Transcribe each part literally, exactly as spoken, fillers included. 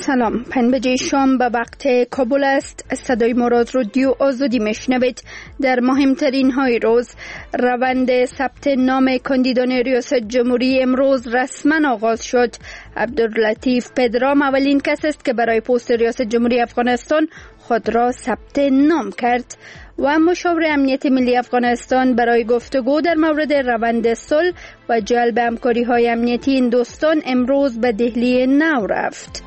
سلام، پنج بجه شام به وقت کابل است. صدای ما را از رادیو آزادی میشنوید. در مهمترین های روز، روند ثبت نام کاندیدان ریاست جمهوری امروز رسما آغاز شد. عبداللطیف پدرام اولین کس است که برای پست ریاست جمهوری افغانستان خود را ثبت نام کرد و مشاور امنیت ملی افغانستان برای گفتگو در مورد روند صلح و جلب همکاری های امنیتی این دوستان امروز به دهلی نو رفت.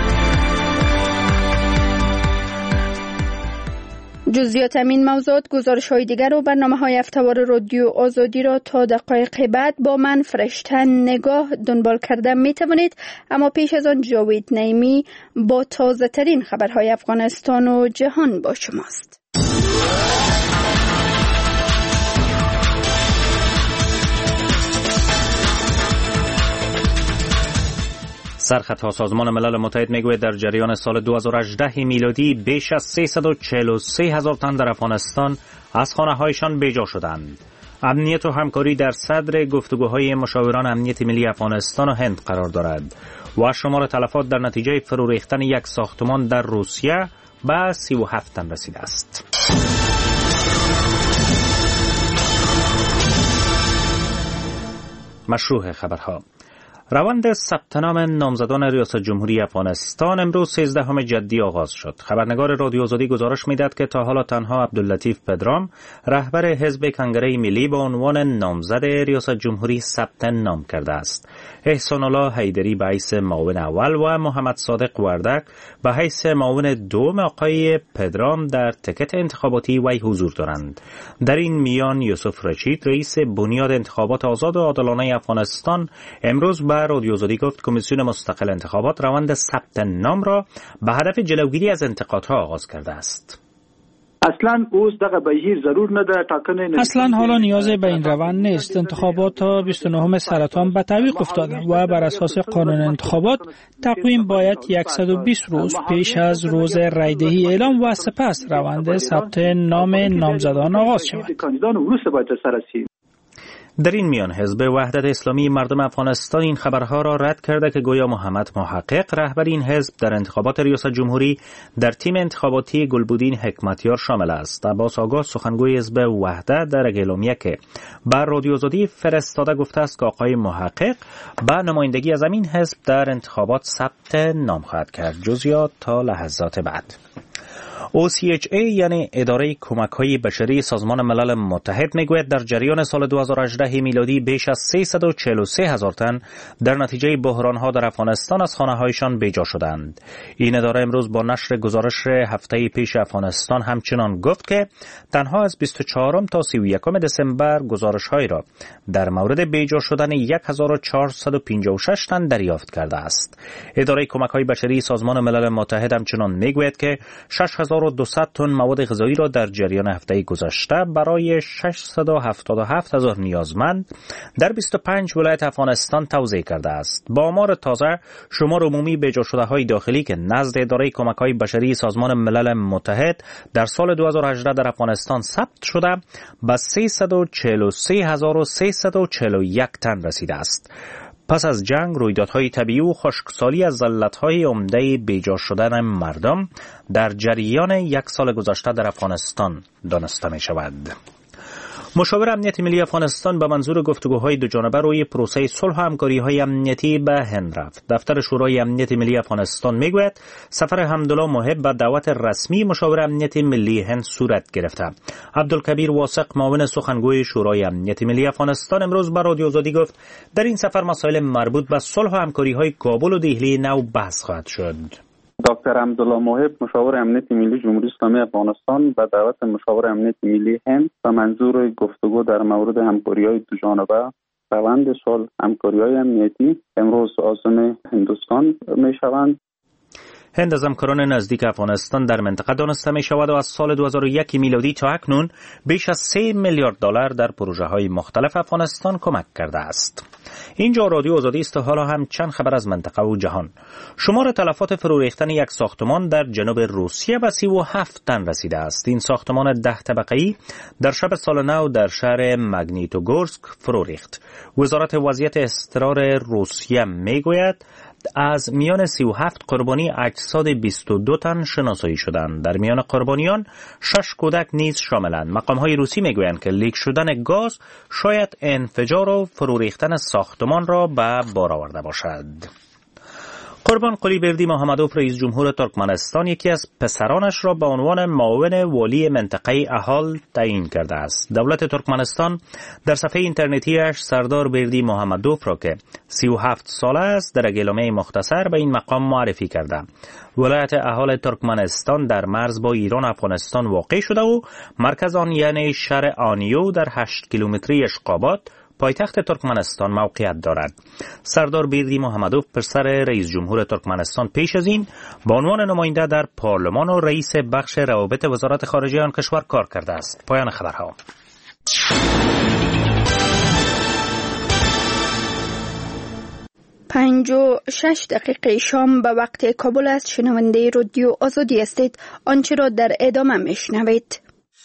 جزئیات همین موضوعات، گزارش های دیگر و برنامه های هفته‌وار رادیو آزادی را تا دقایق بعد با من فرشتن نگاه دنبال کرده می توانید. اما پیش از آن جاوید نعیمی با تازه ترین خبرهای افغانستان و جهان با شماست. سرخطها سازمان ملل متحد میگوید در جریان سال دو هزار و هجده میلادی بیش از سیصد و چهل و سه هزار تن در افغانستان از خانه‌هایشان بیجا شدند. امنیت و همکاری در صدر گفتگوهای مشاوران امنیت ملی افغانستان و هند قرار دارد و شمار تلفات در نتیجه فرو ریختن یک ساختمان در روسیه به سی و هفت تن رسیده است. مشروع خبرها. روند ثبت نام نامزدان ریاست جمهوری افغانستان امروز سیزدهم جدی آغاز شد. خبرنگار رادیو آزادی گزارش میداد که تا حالا تنها عبداللطیف پدرام رهبر حزب کنگره ملی به عنوان نامزد ریاست جمهوری ثبت نام کرده است. احسان الله حیدری به حیث معاون اول و محمد صادق وردک به حیث معاون دوم آقای پدرام در تکت انتخاباتی وی حضور دارند. در این میان یوسف رشید رئیس بنیاد انتخابات آزاد و عادلانه افغانستان امروز رادیو آزادی گفت کمیسیون مستقل انتخابات روند ثبت نام را به هدف جلوگیری از انتقادها آغاز کرده است. اصلا اوس دغه بهیر ضرور نده ټاکنې اصلا حالا نیازی به این روند نیست. انتخابات تا بیست و نهم سرطان به تعویق افتاده و بر اساس قانون انتخابات تقویم باید صد و بیست روز پیش از روز رایدهی اعلام و سپس روند ثبت نام نامزدان آغاز شود. در این میان حزب وحدت اسلامی مردم افغانستان این خبرها را رد کرده که گویا محمد محقق رهبر این حزب در انتخابات ریاست جمهوری در تیم انتخاباتی گلبودین حکمتیار شامل است. عباس آگاه سخنگوی حزب وحدت در اعلامیه که بر رادیو آزادی فرستاده گفته است که آقای محقق به نمایندگی از این حزب در انتخابات ثبت نام خواهد کرد. جزئیات تا لحظات بعد. او سی اچ ای یعنی اداره کمک‌های بشری سازمان ملل متحد میگوید در جریان سال دو هزار و هجده میلادی بیش از سیصد و چهل و سه هزار تن در نتیجه بحران‌ها در افغانستان از خانه‌هایشان بیجا شدند. این اداره امروز با نشر گزارش هفته پیش افغانستان همچنان گفت که تنها از بیست و چهارم تا سی و یکم دسامبر گزارش‌هایی را در مورد بیجا شدن هزار و چهارصد و پنجاه و شش تن دریافت کرده است. اداره کمک‌های بشری سازمان ملل متحد همچنان میگوید که شش هزار و دویست تن مواد غذایی را در جریان هفته گذشته برای ششصد و هفتاد و هفت هزار نیازمند در بیست و پنج ولایت افغانستان توزیع کرده است. با آمار تازه شمار عمومی بیجا شده های داخلی که نزد اداره کمک‌های بشری سازمان ملل متحد در سال دو هزار و هجده در افغانستان ثبت شده به سیصد و چهل و سه هزار و سیصد و چهل و یک تن رسیده است. پس از جنگ، رویدادهای طبیعی و خشکسالی از علتهای عمده بیجا شدن مردم در جریان یک سال گذشته در افغانستان دانسته می شود. مشاور امنیت ملی افغانستان به منظور گفتگوهای دوجانبه روی پروسه صلح و همکاری‌های امنیتی به هند رفت. دفتر شورای امنیت ملی افغانستان میگوید سفر حمدالله محب به دعوت رسمی مشاور امنیت ملی هند صورت گرفته. عبدالکبیر واثق معاون سخنگوی شورای امنیت ملی افغانستان امروز به رادیو آزادی گفت در این سفر مسائل مربوط به صلح و همکاری‌های کابل و دهلی نو بحث خواهد شد. دکتر عبدالله محب مشاور امنیت ملی جمهوری اسلامی افغانستان به دعوت مشاور امنیت ملی هند به منظور گفتگو در مورد همکاری‌های دوجانبه روند صلح همکاری‌های امنیتی امروز عازم هندوستان می‌شوند. هند از همکاران نزدیک افغانستان در منطقه دانسته می شود و از سال دو هزار و یک میلادی تا اکنون بیش از سه میلیارد دلار در پروژه‌های مختلف افغانستان کمک کرده است. اینجا رادیو آزادی است و حالا هم چند خبر از منطقه و جهان. شمار تلفات فرو ریختن یک ساختمان در جنوب روسیه به سی و هفت تن رسیده است. این ساختمان ده طبقه‌ای در شب سال نو در شهر مگنیتوگورسک فرو ریخت. وزارت وضعیت اضطرار روسیه میگوید از میان سی و هفت قربانی اجساد بیست و دو تن شناسایی شدند. در میان قربانیان شش کودک نیز شاملند. مقام‌های روسی میگویند که لیک شدن گاز شاید انفجار و فرو ریختن ساختمان را به بار آورده باشد. قربان قلیبردی محمدوف رئیس جمهور ترکمنستان یکی از پسرانش را به عنوان معاون والی منطقه احال تعیین کرده است. دولت ترکمنستان در صفحه اینترنتیش سردار بردی محمدوف را که سی و هفت ساله است در اعلامیه مختصر به این مقام معرفی کرده. ولایت احال ترکمنستان در مرز با ایران و افغانستان واقع شده و مرکز آن یعنی شهر آنیو در هشت کیلومتری اشقاباد پایتخت ترکمنستان موقعیت دارد. سردار بردی محمدوف پسر رئیس جمهور ترکمنستان پیش از این به عنوان نماینده در پارلمان و رئیس بخش روابط وزارت خارجه آن کشور کار کرده است. پایان خبرها. پنج و شش دقیقه شام به وقت کابل است. شنونده رادیو آزادی هستید. آنچه را در ادامه میشنوید.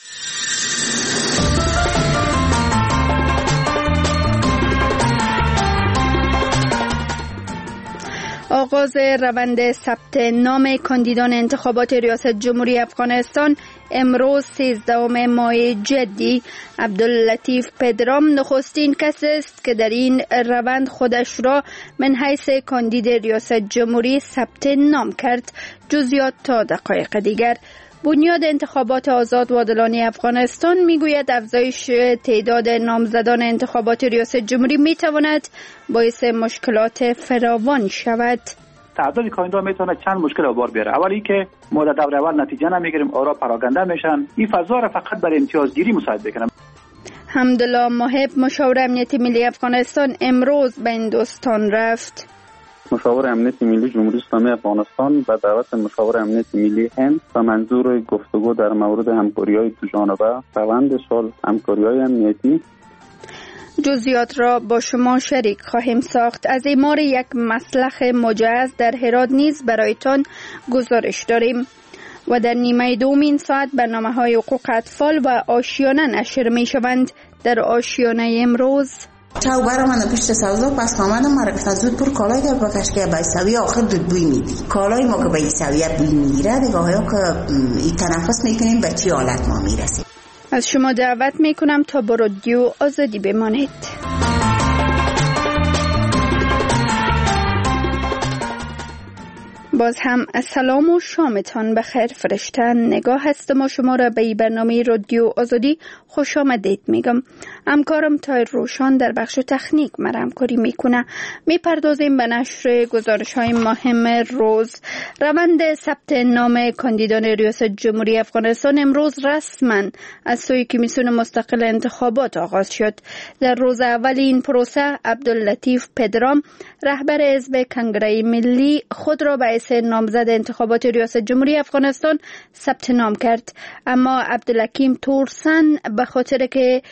آغاز روند ثبت نام کاندیدان انتخابات ریاست جمهوری افغانستان امروز سیزدهم ماه جدی. عبداللطیف پدرام نخستین کس است که در این روند خودش را من حیث کاندید ریاست جمهوری ثبت نام کرد. جزئیات تا دقایق دیگر. بنیاد انتخابات آزاد و عادلانه افغانستان میگوید افزایش تعداد نامزدان انتخابات ریاست جمهوری میتواند باعث مشکلات فراوان شود. تعداد کاندیدا میتونه چند مشکل به بار بیاره. اولی که ما در دور اول نتیجه نمیگیریم، آرا پراگنده میشن. این فضا را فقط برای امتیازگیری مساعد بکنه. حمدالله محب مشاور امنیت ملی افغانستان امروز به هندوستان رفت. مشاور امنیت ملی جمهوری اسلامی افغانستان به دعوت مشاور امنیت ملی هند و منظور گفتگو در مورد همکاری‌های دو جانبه روند سال همکاری‌های امنیتی. جزئیات را با شما شریک خواهیم ساخت. از اعمار یک مسلخ مجهز در هرات نیز برایتان گزارش داریم و در نیمه دوم این ساعت برنامه‌های حقوق اطفال و آشیانه نشر می‌شوند. در آشیانه امروز چاو برای من پشت سوزا پس آمدم مرا گفتن زود پر کالای در بکش که به سویه آخر دود بوی میدی. کالای ما که به سویه بوی میگیره دیگه ها که این تنفس میکنیم به چی حالت ما میرسیم. از شما دعوت میکنم تا با رادیو آزادی بمانید. باز هم سلام و شامتان بخیر فرشتن. نگاه هستم و شما را به برنامه رادیو آزادی خوش آمدید میگم. همکارم تایر روشان در بخش تکنیک مرا همکاری میکنه. میپردازیم به نشر گزارش های مهم روز. روند ثبت نام کاندیدان ریاست جمهوری افغانستان امروز رسما از سوی کمیسیون مستقل انتخابات آغاز شد. در روز اول این پروسه عبداللطیف پدرام رهبر حزب کنگره ملی خود را به نامزد انتخابات ریاست جمهوری افغانستان ثبت نام کرد، اما عبدالحکیم تورسن به خاطر که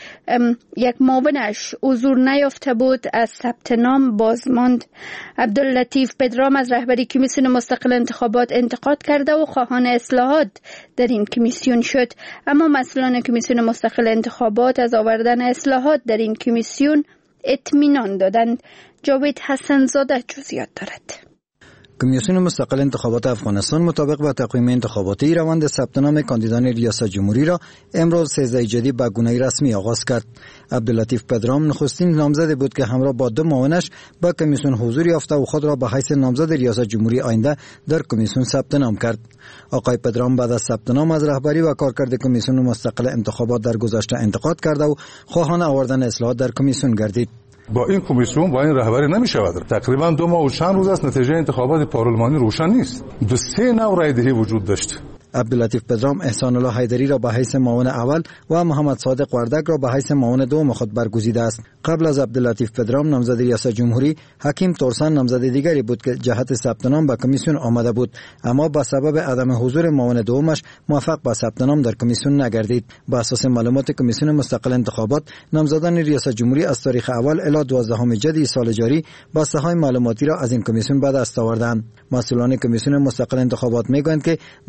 یک معاونش حضور نیافته بود از ثبت نام باز ماند. عبداللطیف پدرام از رهبری کمیسیون مستقل انتخابات انتقاد کرده و خواهان اصلاحات در این کمیسیون شد، اما مسئولان کمیسیون مستقل انتخابات از آوردن اصلاحات در این کمیسیون اطمینان دادند. جاوید حسن‌زاده جزئیات دارد. کمیسیون مستقل انتخابات افغانستان مطابق با تقویم انتخاباتی روند ثبت نام کاندیدان ریاست جمهوری را امروز سیزده جدی به گونه رسمی آغاز کرد. عبداللطیف پدرام نخستین نامزد بود که همراه با دو معاونش به کمیسیون حضور یافته و خود را به حیث نامزد ریاست جمهوری آینده در کمیسیون ثبت نام کرد. آقای پدرام بعد از ثبت نام از رهبری و کارکرد کمیسیون مستقل انتخابات در گذشته انتقاد کرده و خواهان آوردن اصلاحات در کمیسیون گردید. با این کمیسیون با این رهبری نمی شود. تقریبا دو ماه و چند روز است نتیجه انتخابات پارلمانی روشن نیست. دو سه نوع رای دهی وجود داشت. عبداللطیف پدرام احسان الله حیدری را به حیث معاون اول و محمد صادق وردک را به حیث معاون دوم خود برگزیده است. قبل از عبداللطیف پدرام نامزد ریاست جمهوری حکیم تورسن نامزد دیگری بود که جهت ثبت نام به کمیسیون آمده بود، اما به سبب عدم حضور معاون دومش موفق به ثبت نام در کمیسیون نگردید. بر اساس معلومات کمیسیون مستقل انتخابات نامزدان ریاست جمهوری از تاریخ اول الی دوازدهم جدی سال جاری بسته های معلوماتی را از این کمیسیون به دست آوردند. مسئولان کمیسیون مستقل انتخابات میگویند که در این مدت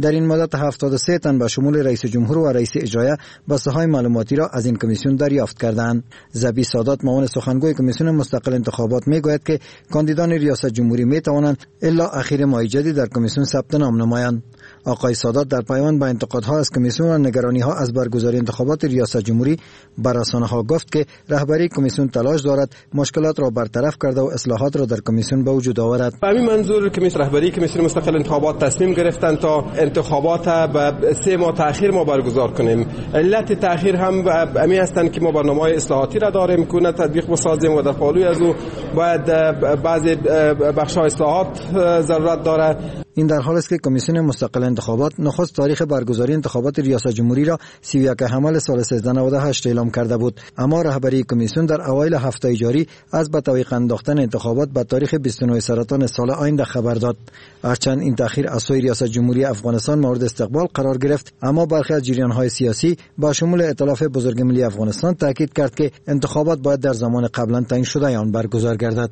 نظرات هفتاد و سه تن به شمول رئیس جمهور و رئیس اجرایه بسته‌های معلوماتی را از این کمیسیون دریافت کردند. زبی سادات معاون سخنگوی کمیسیون مستقل انتخابات میگوید که کاندیدان ریاست جمهوری می توانند الا اخیر ماه جدید در کمیسیون ثبت نام نمایند. آقای سادات در پیوند با انتقادها از کمیسیون و نگرانی‌ها از برگزاری انتخابات ریاست جمهوری بر رسانه‌ها گفت که رهبری کمیسیون تلاش دارد مشکلات را برطرف کرده و اصلاحات را در کمیسیون به وجود آورد. به همین منظور کمیسیون رهبری کمیسیون مستقل انتخابات تصمیم گرفتند تا انتخابات به سه ماه تأخیر ما برگزار کنیم. علت تأخیر هم همین هستند که ما برنامه‌های اصلاحاتی را داریم که تطبیق بسازیم و در پالوی از او باید بعضی بخش‌های اصلاحات ضرورت داره. این در حالی است که کمیسیون مستقل انتخابات نخست تاریخ برگزاری انتخابات ریاست جمهوری را سی و یک حمل سال سیزده نود و هشت اعلام کرده بود، اما رهبری کمیسیون در اوایل هفته جاری از به تعویق انداختن انتخابات به تاریخ بیست و نه سرطان سال آینده خبر داد. هرچند این تأخیر از سوی ریاست جمهوری افغانستان مورد استقبال قرار گرفت، اما برخی از جریان‌های سیاسی با شمول ائتلاف بزرگ ملی افغانستان تاکید کرد که انتخابات باید در زمان قبلا تعیین شده آن برگزار گردد.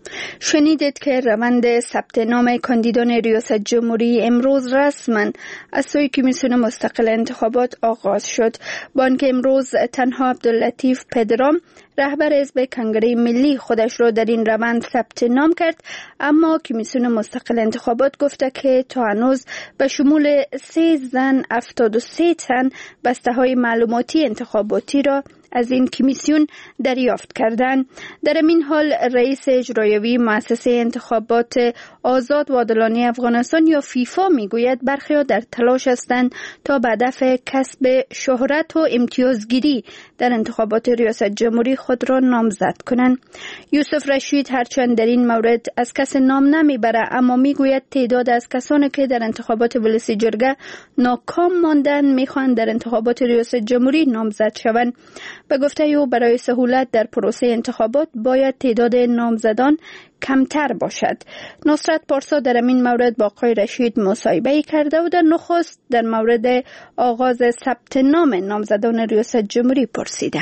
شنیدید که روند ثبت نام کاندیدان ریاست جمهوری امروز رسما از سوی کمیسیون مستقل انتخابات آغاز شد. بانک امروز تنها عبداللطیف پدرام رهبر حزب کنگره ملی خودش را در این روند ثبت نام کرد، اما کمیسیون مستقل انتخابات گفته که تا هنوز به شمول سه زن هفتاد و سه تن بسته‌های معلوماتی انتخاباتی را از این کمیسیون دریافت کردند. در این حال رئیس اجرایی مؤسسه انتخابات آزاد و عادلانه افغانستان یا فیفا میگوید برخی‌ها در تلاش هستند تا به هدف کسب شهرت و امتیازگیری در انتخابات ریاست جمهوری خود را نامزد کنند. یوسف رشید هرچند در این مورد از کس نام نمیبره، اما میگوید تعداد از کسانی که در انتخابات ولسی جرگه ناکام ماندن میخوان در انتخابات ریاست جمهوری نامزد شوند. به گفته او برای سهولت در پروسه انتخابات باید تعداد نامزدان کمتر باشد. نصرت پارسا در این مورد با آقای رشید مصاحبه کرده و در نخست در مورد آغاز ثبت نام نامزدان ریاست جمهوری پرسیده.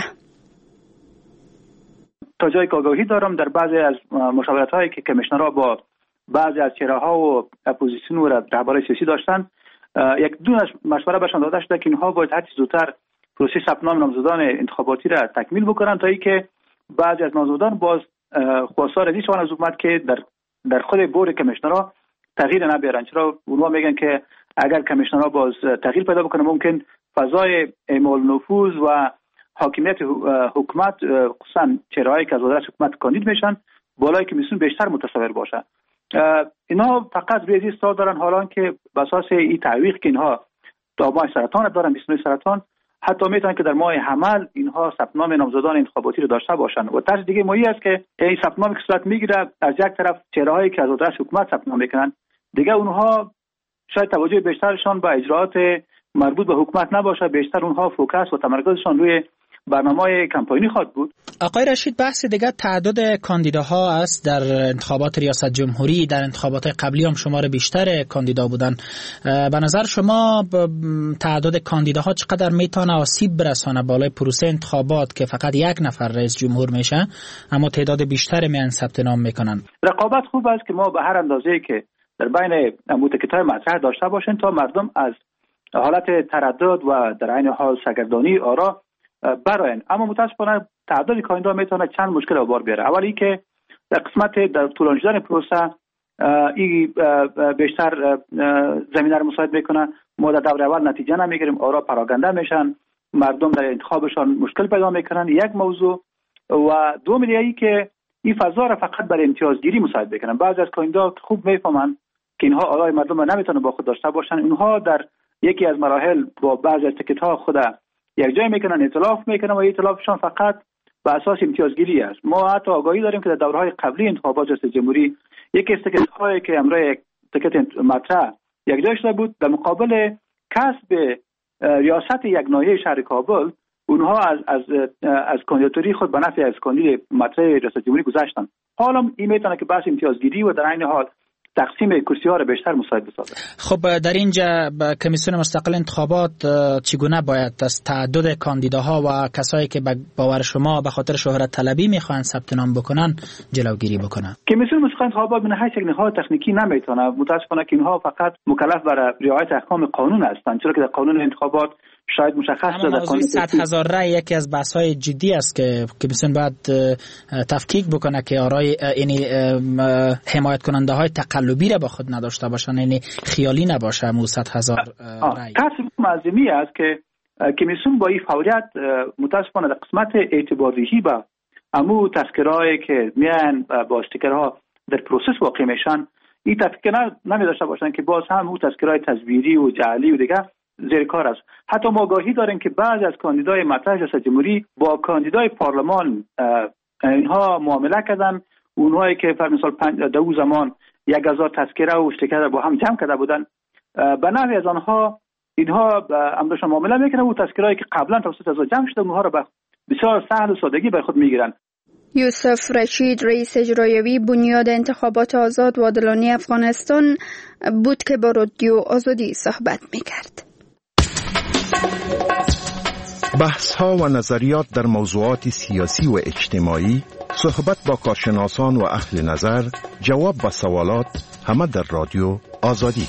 تا جایی که آگاهی دارم در بعضی از مشاورت هایی که کمیشنرها با بعضی از چهره ها و اپوزیسیون و رهبران سیاسی داشتن، یک دو مشوره بهشان داده شده که اینها باید هرچه زودتر پروسه ثبت نام نامزدان انتخاباتی را تکمیل بکنن تا اینکه بعضی از نامزدان باز خواستار ازی شوند از حکومت که در در خود بورد کمیشنرها تغییر نبیارن. چرا اونها میگن که اگر کمیشنرها باز تغییر پیدا بکنه ممکن فضای اعمال نفوذ و حاکمیت حکومت خصوصا چهرهایی که از وزارت حکومت کاندید میشن بالای کمیسیون بیشتر متصور باشه. اینها فقط روی اصرار دارن حالا که به اساس این تعویق که اینها تا ماه سرطان دارن بیست و نه سرطان حتی میتونن که در ماه حمل اینها ثبت نام نامزدان انتخاباتی رو داشته باشن. و طرز دیگه مهمی است که این ثبت نامی که صورت میگیره از یک طرف چهرهایی که از وزارت حکومت ثبت نام میکنن، دیگه اونها شاید توجه بیشترشان به اجراءات مربوط به حکومت نباشه، بیشتر اونها فوکس و تمرکزشان روی برنامه‌های کمپاینی خواهد بود. آقای رشید، بحث دیگه تعداد کاندیداها است. در انتخابات ریاست جمهوری در انتخابات قبلی هم شمار بیشتر کاندیدا بودن. به نظر شما تعداد کاندیداها چقدر میتونه آسیب برسانه بالای پروسه انتخابات که فقط یک نفر رئیس جمهور میشه اما تعداد بیشتر میان ثبت نام میکنن؟ رقابت خوب است که ما به هر اندازه‌ای که در بین متکی‌های مطرح داشته باشیم تا مردم از حالت تردد و در عین حال سرگردانی آرا براین. اما متاسفانه تعداد کاندیدا میتونه چند مشکل بار بیاره. اولی که در قسمت در طولانی شدن پروسه این بیشتر زمینه رو مساعد میکنه. ما در دور اول نتیجه نمیگیریم، آرا پراکنده میشن، مردم در انتخابشان مشکل پیدا میکنن، یک موضوع. و دوم دیگه که این فضا را فقط برای امتیازگیری مساعد میکنن. بعضی از کاندیدا خوب میفهمن که اینها آرای مردم را نمیتونه با خود داشته باشن، اینها در یکی از مراحل با بعضی از تیکت ها خود یک جای میکنن، ائتلاف میکنن و ائتلافشان فقط به اساس امتیازگیری است. ما حتی آگاهی داریم که در دوره‌های قبلی انتخابات ریاست جمهوری یکی از تیکت هایی که امروز یک تیکت مطرح یک جای شده بود در مقابل کسب ریاست یک ناحیه شهر کابل، اونها از از از کاندیداتوری خود به نفع از کاندید مطرح ریاست جمهوری گذاشتن. حالا این میتونه که بحث امتیازگیری و در عین حال تقسیم کرسی ها را بیشتر مساعد بسازه. خب در اینجا کمیسیون مستقل انتخابات چگونه باید از تعدد کاندیداها و کسایی که باور شما به خاطر شهرت طلبی میخوان ثبت نام بکنن جلوگیری بکنه؟ کمیسیون مستقل انتخابات به حیث یک نهاد تکنیکی نمیتونه، متاسفانه که اینها فقط مکلف برای رعایت احکام قانون هستند، چرا که در قانون انتخابات شاید مشخص شده. اما موضوع صد هزار رای یکی از بحث‌های جدی است که کمیسیون باید تفکیک بکنه که آرای یعنی حمایت کننده های تقلبی را با خود نداشته باشن، یعنی خیالی نباشه. مو صد هزار رای کسب معظمی است که کمیسیون با این فوریت متاسفانه در قسمت اعتباریهی با امو تذکرهایی که میان با استیکرها در پروسس واقع میشن این تذکر نمی داشته باشن که باز هم اون تذکرهای تزویری و جعلی و دیگه زیر کار است. حتی ما آگاهی داریم که بعضی از کاندیدای مطرح ریاست جمهوری با کاندیدای پارلمان اینها معامله کردن. اونهایی که پر مثال دو زمان یک هزار تذکره و استیکر با هم جمع کرده بودن، به نحوی از آنها اینها امروزشان معامله میکنن و تذکرهایی که قبلا توسط از جمع شده اونها را به بسیار سهل و سادگی به خود میگیرن. یوسف رشید رئیس اجرایی بنیاد انتخابات آزاد و عادلانه افغانستان بود که با رادیو آزادی صحبت میکرد. بحث‌ها و نظریات در موضوعات سیاسی و اجتماعی، صحبت با کارشناسان و اهل نظر، جواب به سوالات، همه در رادیو آزادی.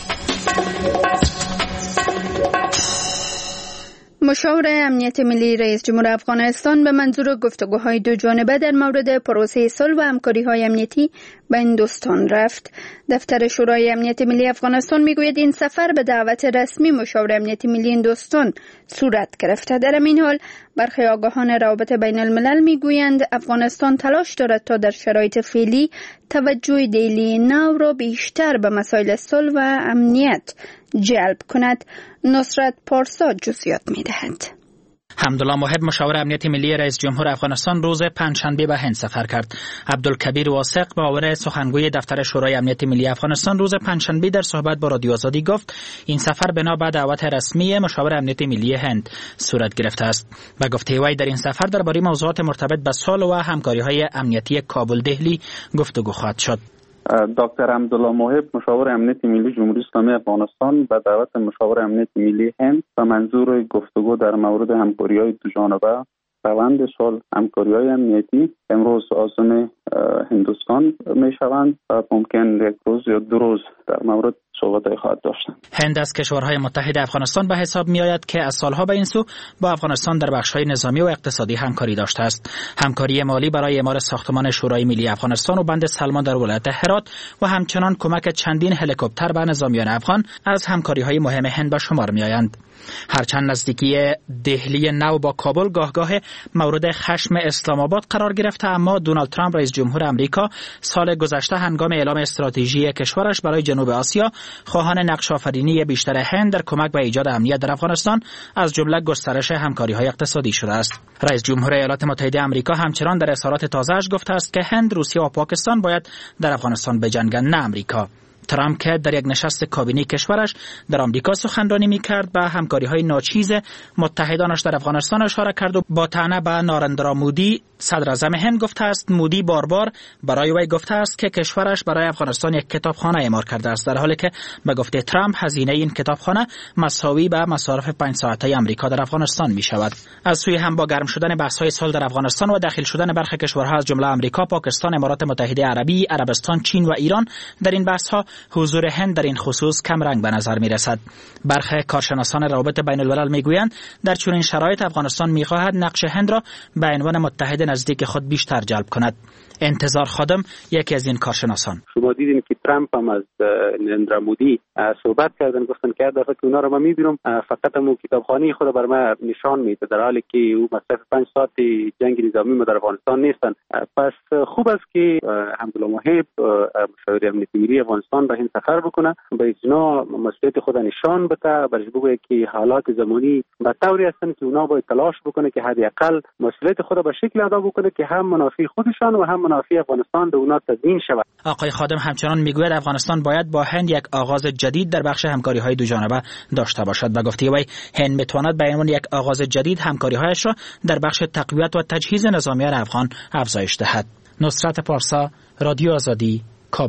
مشاور امنیت ملی رئیس جمهور افغانستان به منظور گفتگوهای دو جانبه در مورد پروسه صلح و همکاری‌های امنیتی به هندوستان رفت. دفتر شورای امنیت ملی افغانستان میگوید این سفر به دعوت رسمی مشاور امنیت ملی هندوستان صورت گرفته. در این حال برخی آگاهان روابط بین الملل میگویند افغانستان تلاش دارد تا در شرایط فعلی توجه دلی نو را بیشتر به مسائل صلح و امنیت جلب کند. نصرت پارسا جزئیات میدهد. حمدالله محب مشاور امنیت ملی رئیس جمهور افغانستان روز پنجشنبه به هند سفر کرد. عبدالکبیر واثق معاون سخنگوی دفتر شورای امنیت ملی افغانستان روز پنجشنبه در صحبت با رادیو آزادی گفت این سفر بنا به دعوت رسمی مشاور امنیت ملی هند صورت گرفته است. و گفته وی در این سفر درباره موضوعات مرتبط به صلح و همکاری‌های امنیتی کابل دهلی گفتگو خواهد شد. دکتر حمدالله محب مشاور امنیت ملی جمهوری اسلامی افغانستان به دعوت مشاور امنیت ملی هند به منظور گفتگو در مورد همکاری‌های دو جانبه روند صلح همکاری‌های امنیتی امروز عازم هندوستان می‌شوند و ممکن یک روز یا دو روز در مورد صحبت‌های خواهد داشتند. هند از کشورهای متحد افغانستان به حساب می‌آید که از سالها به این سو با افغانستان در بخش‌های نظامی و اقتصادی همکاری داشته است. همکاری مالی برای اعمار ساختمان شورای ملی افغانستان و بند سلمان در ولایت هرات و همچنان کمک چندین هلیکوپتر به نظامیان افغان از همکاری‌های مهم هند به شمار می‌آیند. هرچند نزدیکی دهلی نو با کابل گاهگاه مورد خشم اسلام آباد قرار گرفته، اما دونالد ترامپ رئیس جمهور آمریکا سال گذشته هنگام اعلام استراتژی کشورش برای جنوب آسیا خواهان نقش آفرینی بیشتر هند در کمک به ایجاد امنیت در افغانستان از جمله گسترش همکاری‌های اقتصادی شده است. رئیس جمهور ایالات متحده آمریکا همچنان در اظهارات تازه‌اش گفته است که هند، روسیه و پاکستان باید در افغانستان بجنگند، نه آمریکا. ترامپ که در یک نشست کابینه کشورش در آمریکا سخنرانی می‌کرد به همکاری‌های ناچیز متحدانش در افغانستان اشاره کرد و با طعنه به نارندرا مودی صدر اعظم هند گفته است مودی بار بار برای وی گفته است که کشورش برای افغانستان یک کتابخانه اعمار کرده است، در حالی که به گفته ترامپ هزینه این کتابخانه مساوی به مصارف پنج ساعته آمریکا در افغانستان می‌شود. از سوی هم با گرم شدن بحث‌های صلح در افغانستان و داخل شدن برخی کشورها از جمله آمریکا، پاکستان، امارات متحده عربی، عربستان، چین و ایران در این بحث‌ها حضور هند در این خصوص کم رنگ به نظر می رسد. برخی کارشناسان روابط بین الملل می گویند در چنین شرایط افغانستان می خواهد نقش هند را به عنوان متحد نزدیک خود بیشتر جلب کند. انتظار خادم یکی از این کارشناسان: شما دیدین که ترامپ هم از نریندرا مودی صحبت کردن، گفتن که دفعه که اونا رو ما میبینم فقط همون کتابخانه خود بر ما نشان میده، در حالی که او مصرف پنج ساعت جنگ نظامی ما در افغانستان نیستن. پس خوب است که حمدالله محب مشاور امنیت ملی افغانستان به این سفر بکنه، به اینا مسئولیت خود نشان بده، برش بگه که حالات زمانی به طوری هستن که اونا باید تلاش بکنه که حداقل مسئولیت خود به شکل ادا بکنه که هم منافع خودشان و هم منافع افغانستان به اونا تضمین شود. آقای خادم همچنان میگوید افغانستان باید با هند یک آغاز جدید در بخش همکاری‌های دو جانبه داشته باشد و گفته وی هند میتواند به عنوان یک آغاز جدید همکاری‌هایش را در بخش تقویت و تجهیز نظامیان افغان افزایش دهد. نصرت پارسا، رادیو آزادی، کابل.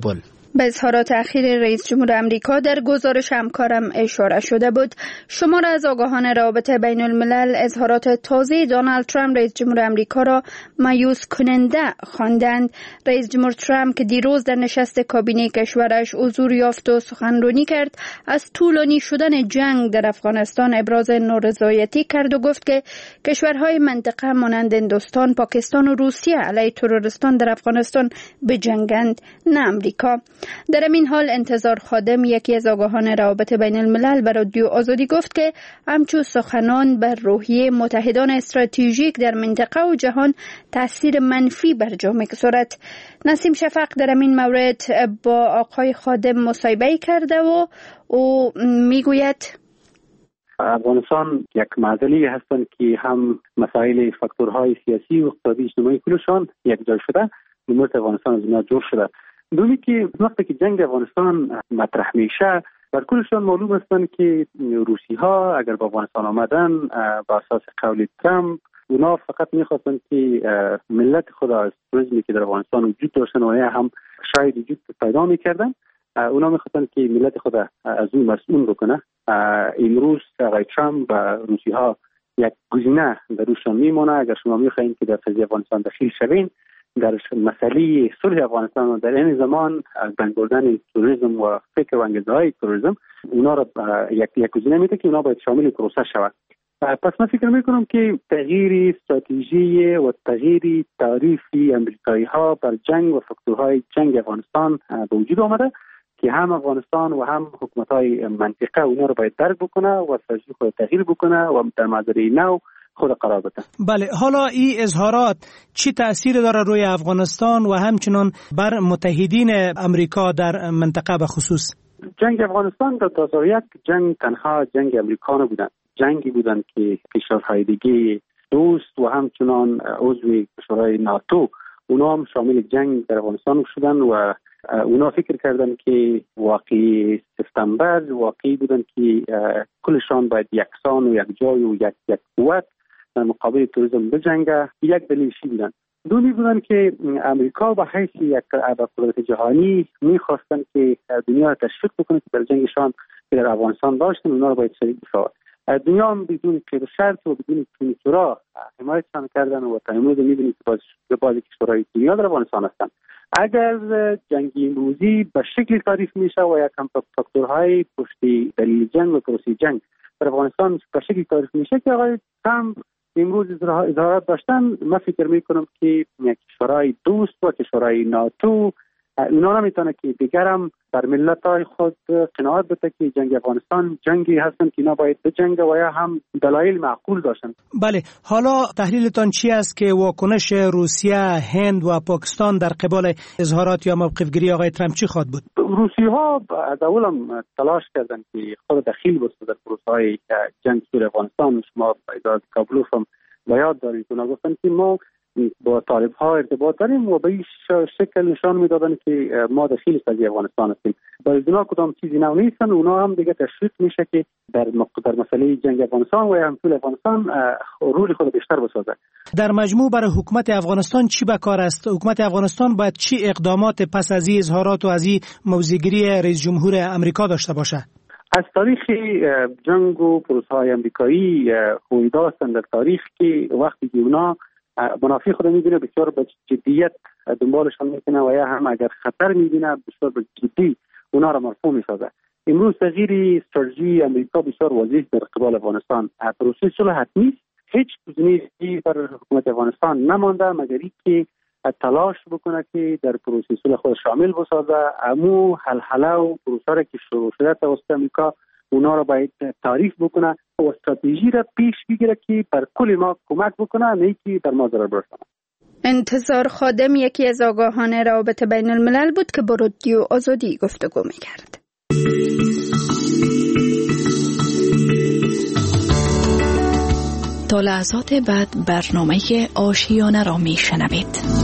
به اظهارات اخیر رئیس جمهور امریکا در گزارش همکارم اشاره شده بود. شمار از آگاهان روابط بین الملل اظهارات تازه دونالد ترامپ رئیس جمهور امریکا را مایوس کننده خواندند. رئیس جمهور ترامپ که دیروز در نشست کابینه کشورش حضور یافت و سخنرانی کرد، از طولانی شدن جنگ در افغانستان ابراز نارضایتی کرد و گفت که کشورهای منطقه مانند هندوستان، پاکستان و روسیه علیه تروریستان در افغانستان بجنگند، نه امریکا. در این حال انتظار خادم، یکی از آگاهان روابط بین الملل، به رادیو آزادی گفت که همچون سخنان بر روحیه متحدان استراتژیک در منطقه و جهان تاثیر منفی بر جا می‌گذارد. نسیم شفق در این مورد با آقای خادم مصاحبه کرده و او میگوید افغانستان یک معضلی هستند که هم مسائل فاکتورهای سیاسی و اقتصادی اجتماعی کلشان یک جای شده، ملت افغانستان از اینا جور شده. دومی که وقتی که جنگ افغانستان مطرح میشه، بر کلشان معلوم هستند که روسی ها اگر به افغانستان آمدن با اساس قول ترامپ، اونا فقط میخواستند که ملت خود از تروریسمی که در افغانستان وجود داشتن و هم شاید وجود پیدا میکردن، اونا میخواستند که ملت خود از اون مسئول بکنه. امروز آقای ترامپ و روسی ها یک گزینه در روشان میمونه. اگر شما میخواین که در قضیه افغانستان دخیل شوین، در مسئله صلح افغانستان و در این زمان از بین بردن تروریسم و فکر و انگیزه‌های تروریسم، اونا را یک یک گزینه میده که اونا باید شامل پروسه شود. پس من فکر میکنم که تغییر استراتژی و تغییر تعریفی امریکایی ها بر جنگ و فاکتورهای جنگ افغانستان به وجود آمده که هم افغانستان و هم حکومت‌های منطقه اونا رو باید درک بکنه و استراتژی خود تغییر بکنه و در منظره نو خود قرار بده. بله، حالا این اظهارات چی تأثیر داره روی افغانستان و همچنان بر متحدین امریکا در منطقه به خصوص؟ جنگ افغانستان در دو هزار و یک جنگ تنها جنگ امریکا نبودن، جنگی بودن که کشورهای دیگه دوست و همچنان عضو کشورهای ناتو اونا هم شامل جنگ در افغانستان شدن و اونا فکر کردن که واقعی سپتامبر واقعی بودن که کلشان باید یکسان و یک جای و یک یک قوت در مقابل تروریسم بجنگه. یک دلیلشی بودن. دومی بودن که امریکا به حیث یک قدرت جهانی میخواستن که دنیا را تشویق بکنه که در جنگشان که در افغانستان داشتن اونا رو باید شریک بشود. دنیا هم بدون قید و شرط و بدون تونیتورا حمایتشان کردن و تا امروز می‌بینید که بعضی کشورهای دنیا در افغانستان هستن. اگر جنگ امروزی به شکل تعریف میشه و یک هم فاکتورهای پشت دلیل جنگ و پروسه جنگ در افغانستان به شکل تعریف میشه که آقای ترامپ امروز اظهارات داشتن، من فکر میکنم که کشورهای دوست و کشورهای ناتو اونا نمیتونه که دیگرم بر ملت‌های خود قناعت بده که جنگ افغانستان جنگی هستن که اینا باید بجنگه و یا هم دلایل معقول داشتن. بله، حالا تحلیلتان چی است که واکنش روسیه، هند و پاکستان در قبال اظهارات یا موقفگیری آقای ترامپ چی خواهد بود؟ روسی‌ها از اول هم تلاش کردن که خود دخیل بشه در پروسه‌های جنگ در افغانستان. شما اداره کابل هم یاد دارید که اونا گفتن که ما با طالب ها ارتباط داریم و به این شکل نشان میدادن که ما داخل قضیه افغانستان هستیم. برای اونا کدام چیزی نو نیستن، اونا هم دیگه تشویق میشه که در در مسئله جنگ افغانستان و هم طول افغانستان رول خود بیشتر بسازه. در مجموع برای حکومت افغانستان چی به کار است؟ حکومت افغانستان باید چی اقدامات پس از این اظهارات و از این موضع‌گیری رئیس جمهور امریکا داشته باشه؟ از تاریخ جنگ و پروسه‌های امریکایی هویدا هستند در تاریخ که وقتی که اونا منافع خود میبینه بسیار به جدیت دنبالشان میکنه و یا هم اگر خطر میبینه بسیار به جدی اونا را مرفوع میسازه. امروز تغییر استراتژی امریکا بسیار واضح در قبال افغانستان. پروسه صلح حتمی است، هیچ گزینه‌ای برای حکومت افغانستان نمانده مگر اینکه تلاش بکنه که در پروسه صلح خود شامل بسازه. امو حلحله و پروسه را که شروع شده توسط امریکا اونا را باید تعریف بکنه و استراتژی را پیش بگیره که بر کل ما کمک بکنه، نه که بر ما ضرر برسانه. انتظار خادم یکی از آگاهان روابط بین الملل بود که با رادیو آزادی گفتگو می‌کرد. تا لحظات بعد برنامه آشیانه را میشنوید.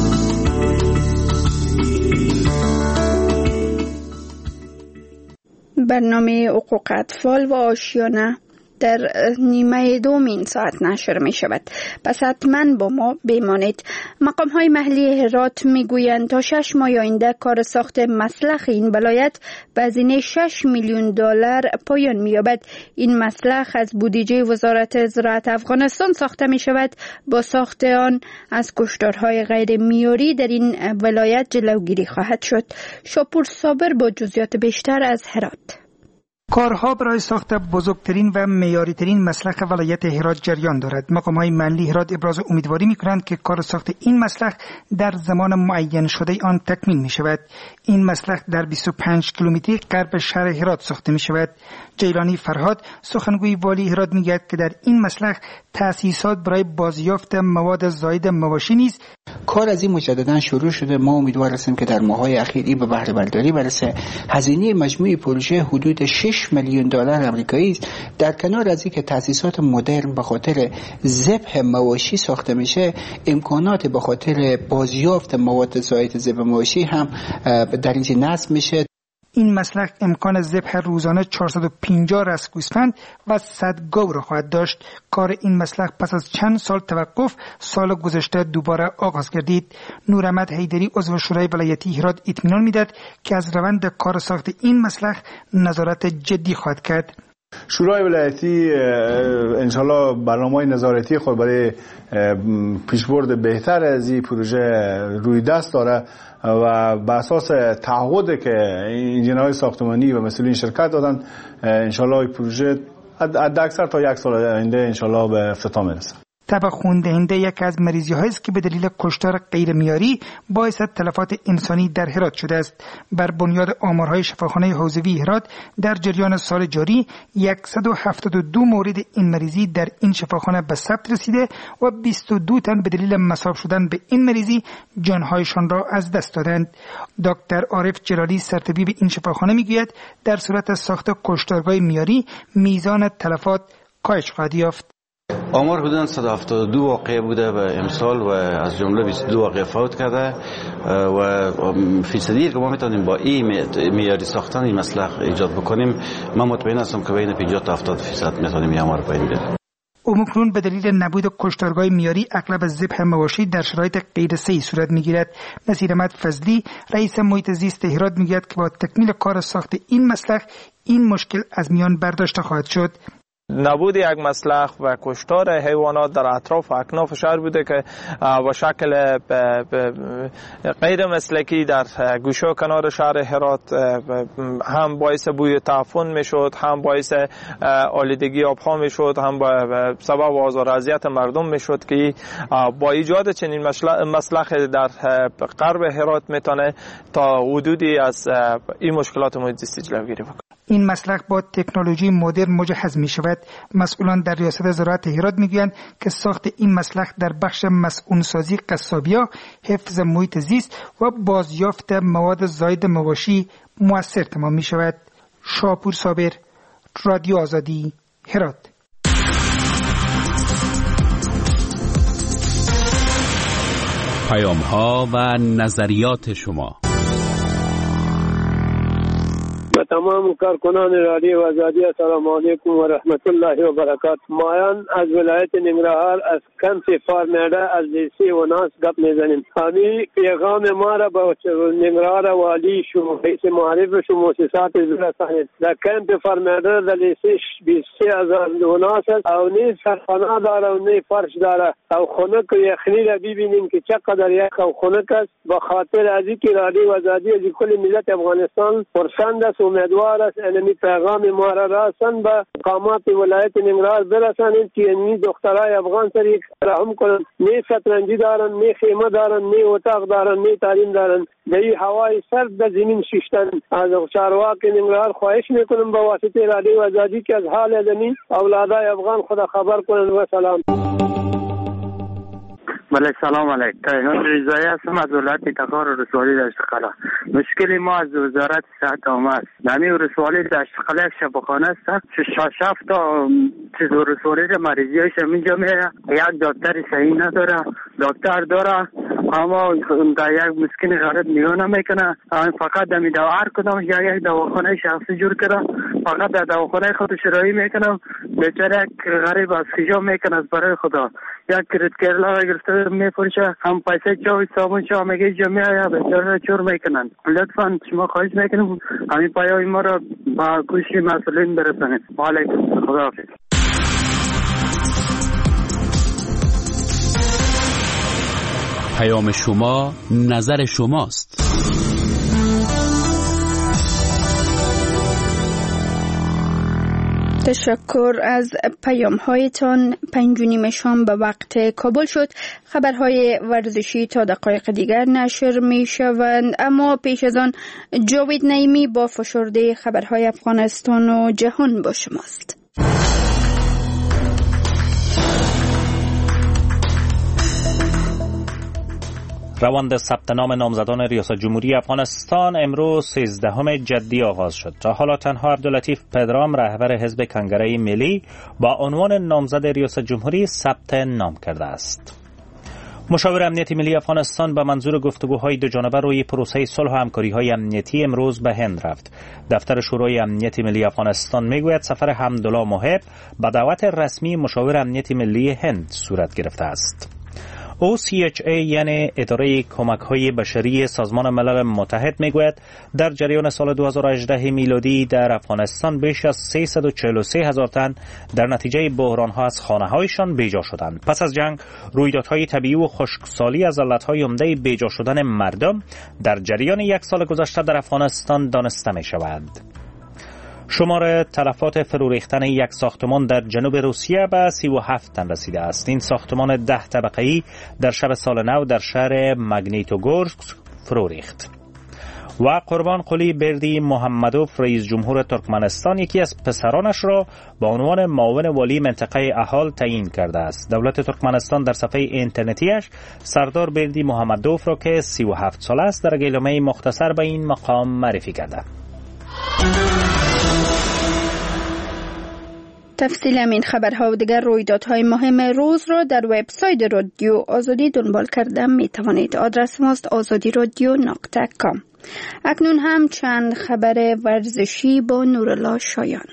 برنامه حقوق اطفال و آشیانه در نیمه دوم این ساعت نشر می شود. پس حتما با ما بمانید. مقام های محلی هرات می گویند تا شش ماه آینده کار ساخت مسلخ این ولایت به هزینه شش میلیون دلار پایان می یابد. این مسلخ از بودجه وزارت زراعت افغانستان ساخته می شود. با ساخت آن از کشتارهای غیر معیاری در این ولایت جلوگیری خواهد شد. شاپور صابر با جزئیات بیشتر از هرات. کارها برای ساخت بزرگترین و معیاری‌ترین مسلخ ولایت هرات جریان دارد. مقام‌های محلی هرات ابراز امیدواری می‌کنند که کار ساخت این مسلخ در زمان معین شده آن تکمیل می‌شود. این مسلخ در بیست و پنج کیلومتری غرب شهر هرات ساخته می‌شود. جیلانی فرهاد سخنگوی والی هرات می‌گوید که در این مسلخ تأسیسات برای بازیافت مواد زائد مواشی نیز کار از این مجددا شروع شده. ما امیدوار هستیم که در ماه‌های اخیر این به بهره برداری برسه. هزینه مجموعی پروژه حدود شش میلیون دلار آمریکایی است. در کنار از اینکه تأسیسات مدرن به خاطر ذبح مواشی ساخته میشه، امکانات به خاطر بازیافت مواد زائد ذبح مواشی هم در اینجا نصب میشه. این مسلخ امکان ذبح روزانه چهارصد و پنجاه رأس گوسفند و صد گاو را خواهد داشت. کار این مسلخ پس از چند سال توقف سال گذشته دوباره آغاز گردید. نوراحمد حیدری عضو شورای ولایتی هرات اطمینان میداد که از روند کار ساخت این مسلخ نظارت جدی خواهد کرد. شورای ولایتی انشالله برنامه‌های نظارتی خود برای پیشبرد بهتر از این پروژه روی دست داره و بر اساس تعهدی که انجینرهای ساختمانی و مسئولین شرکت دادن انشالله این پروژه حداکثر تا یک سال آینده انشالله به افتتاح میرسه. تب خون‌دهنده یکی از مریضی‌هایی است که به دلیل کشتار غیرمعیاری باعث تلفات انسانی در هرات شده است. بر بنیاد آمارهای شفاخانه حوزوی هرات در جریان سال جاری صد و هفتاد و دو مورد این مریضی در این شفاخانه به ثبت رسیده و بیست و دو تن به دلیل مصاب شدن به این مریضی جانهایشان را از دست دادند. دکتر عارف جلالی سرطبیب این شفاخانه میگوید در صورت ساخت کشتارگاه معیاری میزان تلفات کاهش خواهد یافت. آمار حدوداً صد و هفتاد و دو واقعه بوده به امسال و از جمله بیست و دو واقعه فوت کرده و فیصدی که ما میتونیم با این معیاری ساختن این مسلخ ایجاد بکنیم، من مطمئن هستم که بین پنجاه تا هفتاد فیصد میتونیم این آمار پایین بیاریم. اومکرون به دلیل نبود کشتارگاه معیاری اغلب ذبح مواشی در شرایط غیر صحیح صورت میگیرد. نصیر احمد فضلی رئیس محیط زیست هرات میگوید که با تکمیل کار ساخت این مسلخ این مشکل از میان برداشته خواهد شد. نبود یک مسلخ و کشتار حیوانات در اطراف و اکناف شهر بوده که با شکل غیر مسلکی در گوشه و کنار شهر هرات هم باعث بوی تعفن میشد، هم باعث آلودگی آبها میشد، هم با سبب آزار و اذیت مردم میشد که با ایجاد چنین مسلخ در غرب هرات میتونه تا حدودی از این مشکلات محیط زیستی جلوگیری بکنه. این مسلخ با تکنولوژی مدرن مجهز می شود. مسئولان در ریاست زراعت هرات می گویند که ساخت این مسلخ در بخش مسئولسازی قصابیا، حفظ محیط زیست و بازیافت مواد زائد مواشی مؤثر تمام می شود. شاپور صابر، رادیو آزادی، هرات. پیام ها و نظریات شما. تمام کارکنان رادیو آزادی سلام علیکم و رحمت الله و برکاته. مایان از ولایت ننگرهار از کمپ فارمیده از لیسی و ناس گپ میزنیم. همین پیغام ما را به ننگرهار والی شما رئیس معرف شما مؤسسات برسانید. در کمپ فارمیده در لیسی بیست و سه هزار و ناس او نه سرخانه داره و نه فرش داره او خنک یخنی را ببینیم که چقدر یک او خنک است. به خاطر از اینکه رادیو آزادی از کل ملت افغانستان پرسند است، امیدوار است انمی پیغام ما را رسان به مقامات ولایت ننگرهار برسانید که این دخترای افغان سر یک رحم کنند. نه شطرنجی دارن، نه خیمه دارن، نه اتاق دارن، نه تعلیم دارن. در این هوای سرد در زمین شیشتن. از چارواک ننگرهار خواهش میکنم به واسطه رادیو آزادی که از حال ادمی اولادای افغان خدا خبر کنند. و سلام. بله سلام علیکم. کیهان رضایی هستم از ولایت تخار رسوالی دشت قلعه. مشکل ما از وزارت صحت آمد. نمی رسوالی دشت قلعه شفاخانه است. شش تا چیز رسوالی مریضی هاش اینجا میره. یک دکتر صحیح نداره. دکتر داره اما در یک مسکین غریب نگاه نمیکنه. فقط دمی دوا هر کدام یک یک دواخانه شخصی جور کرده. فقط در دواخانه خود شرایی میکنم. بیچاره غریب از خیجا میکنه از برای خدا. یک کرد کرلا را گرفته میفروشه، هم پیسه چاوی صابون چا میگه جمعه یا بیچاره چور میکنن. لطفا شما خواهش میکنم همین پیام ما را با گوش مسئولین برسانید. علیکم، خداحافظ. پیام شما نظر شماست. تشکر از پیام هایتان. پنج و نیم شام به وقت کابل شد. خبرهای ورزشی تا دقایق دیگر نشر می شوند، اما پیش از آن جاوید نعیمی با فشرده خبرهای افغانستان و جهان با شماست. روند ثبت نام نامزدان ریاست جمهوری افغانستان امروز سیزدهم جدی آغاز شد. تا حالا تنها عبداللطیف پدرام رهبر حزب کنگره ملی با عنوان نامزد ریاست جمهوری ثبت نام کرده است. مشاور امنیت ملی افغانستان به منظور گفتگوهای دو جانبه روی پروسه صلح و همکاری‌های امنیتی امروز به هند رفت. دفتر شورای امنیت ملی افغانستان میگوید سفر حمدالله محب به دعوت رسمی مشاور امنیت ملی هند صورت گرفته است. او سی اچ ای یعنی اداره کمک‌های بشری سازمان ملل متحد میگوید در جریان سال دو هزار و هجده میلادی در افغانستان بیش از سیصد و چهل و سه هزار تن در نتیجه بحران‌ها از خانه‌هایشان بیجا شدند. پس از جنگ رویدادهای طبیعی و خشکسالی از علت‌های عمده بیجا شدن مردم در جریان یک سال گذشته در افغانستان دانسته می‌شود. شمار تلفات فرو ریختن یک ساختمان در جنوب روسیه به سی و هفت تن رسیده است. این ساختمان ده طبقه‌ای در شب سال نو در شهر مگنیتوگورسک فرو ریخت. و قربان قلی بردی محمدوف رئیس جمهور ترکمنستان یکی از پسرانش را به عنوان معاون والی منطقه احال تعیین کرده است. دولت ترکمنستان در صفحه اینترنتیش سردار بردی محمدوف را که سی و هفت ساله است در اعلامیه مختصر به این مقام معرفی کرده. تفصیل همین خبرها و دیگر رویدادهای مهم روز را در وبسایت رادیو آزادی دنبال کردن می توانید. آدرس ماست آزادی رادیو نقطه کام. اکنون هم چند خبر ورزشی با نورالله شایان.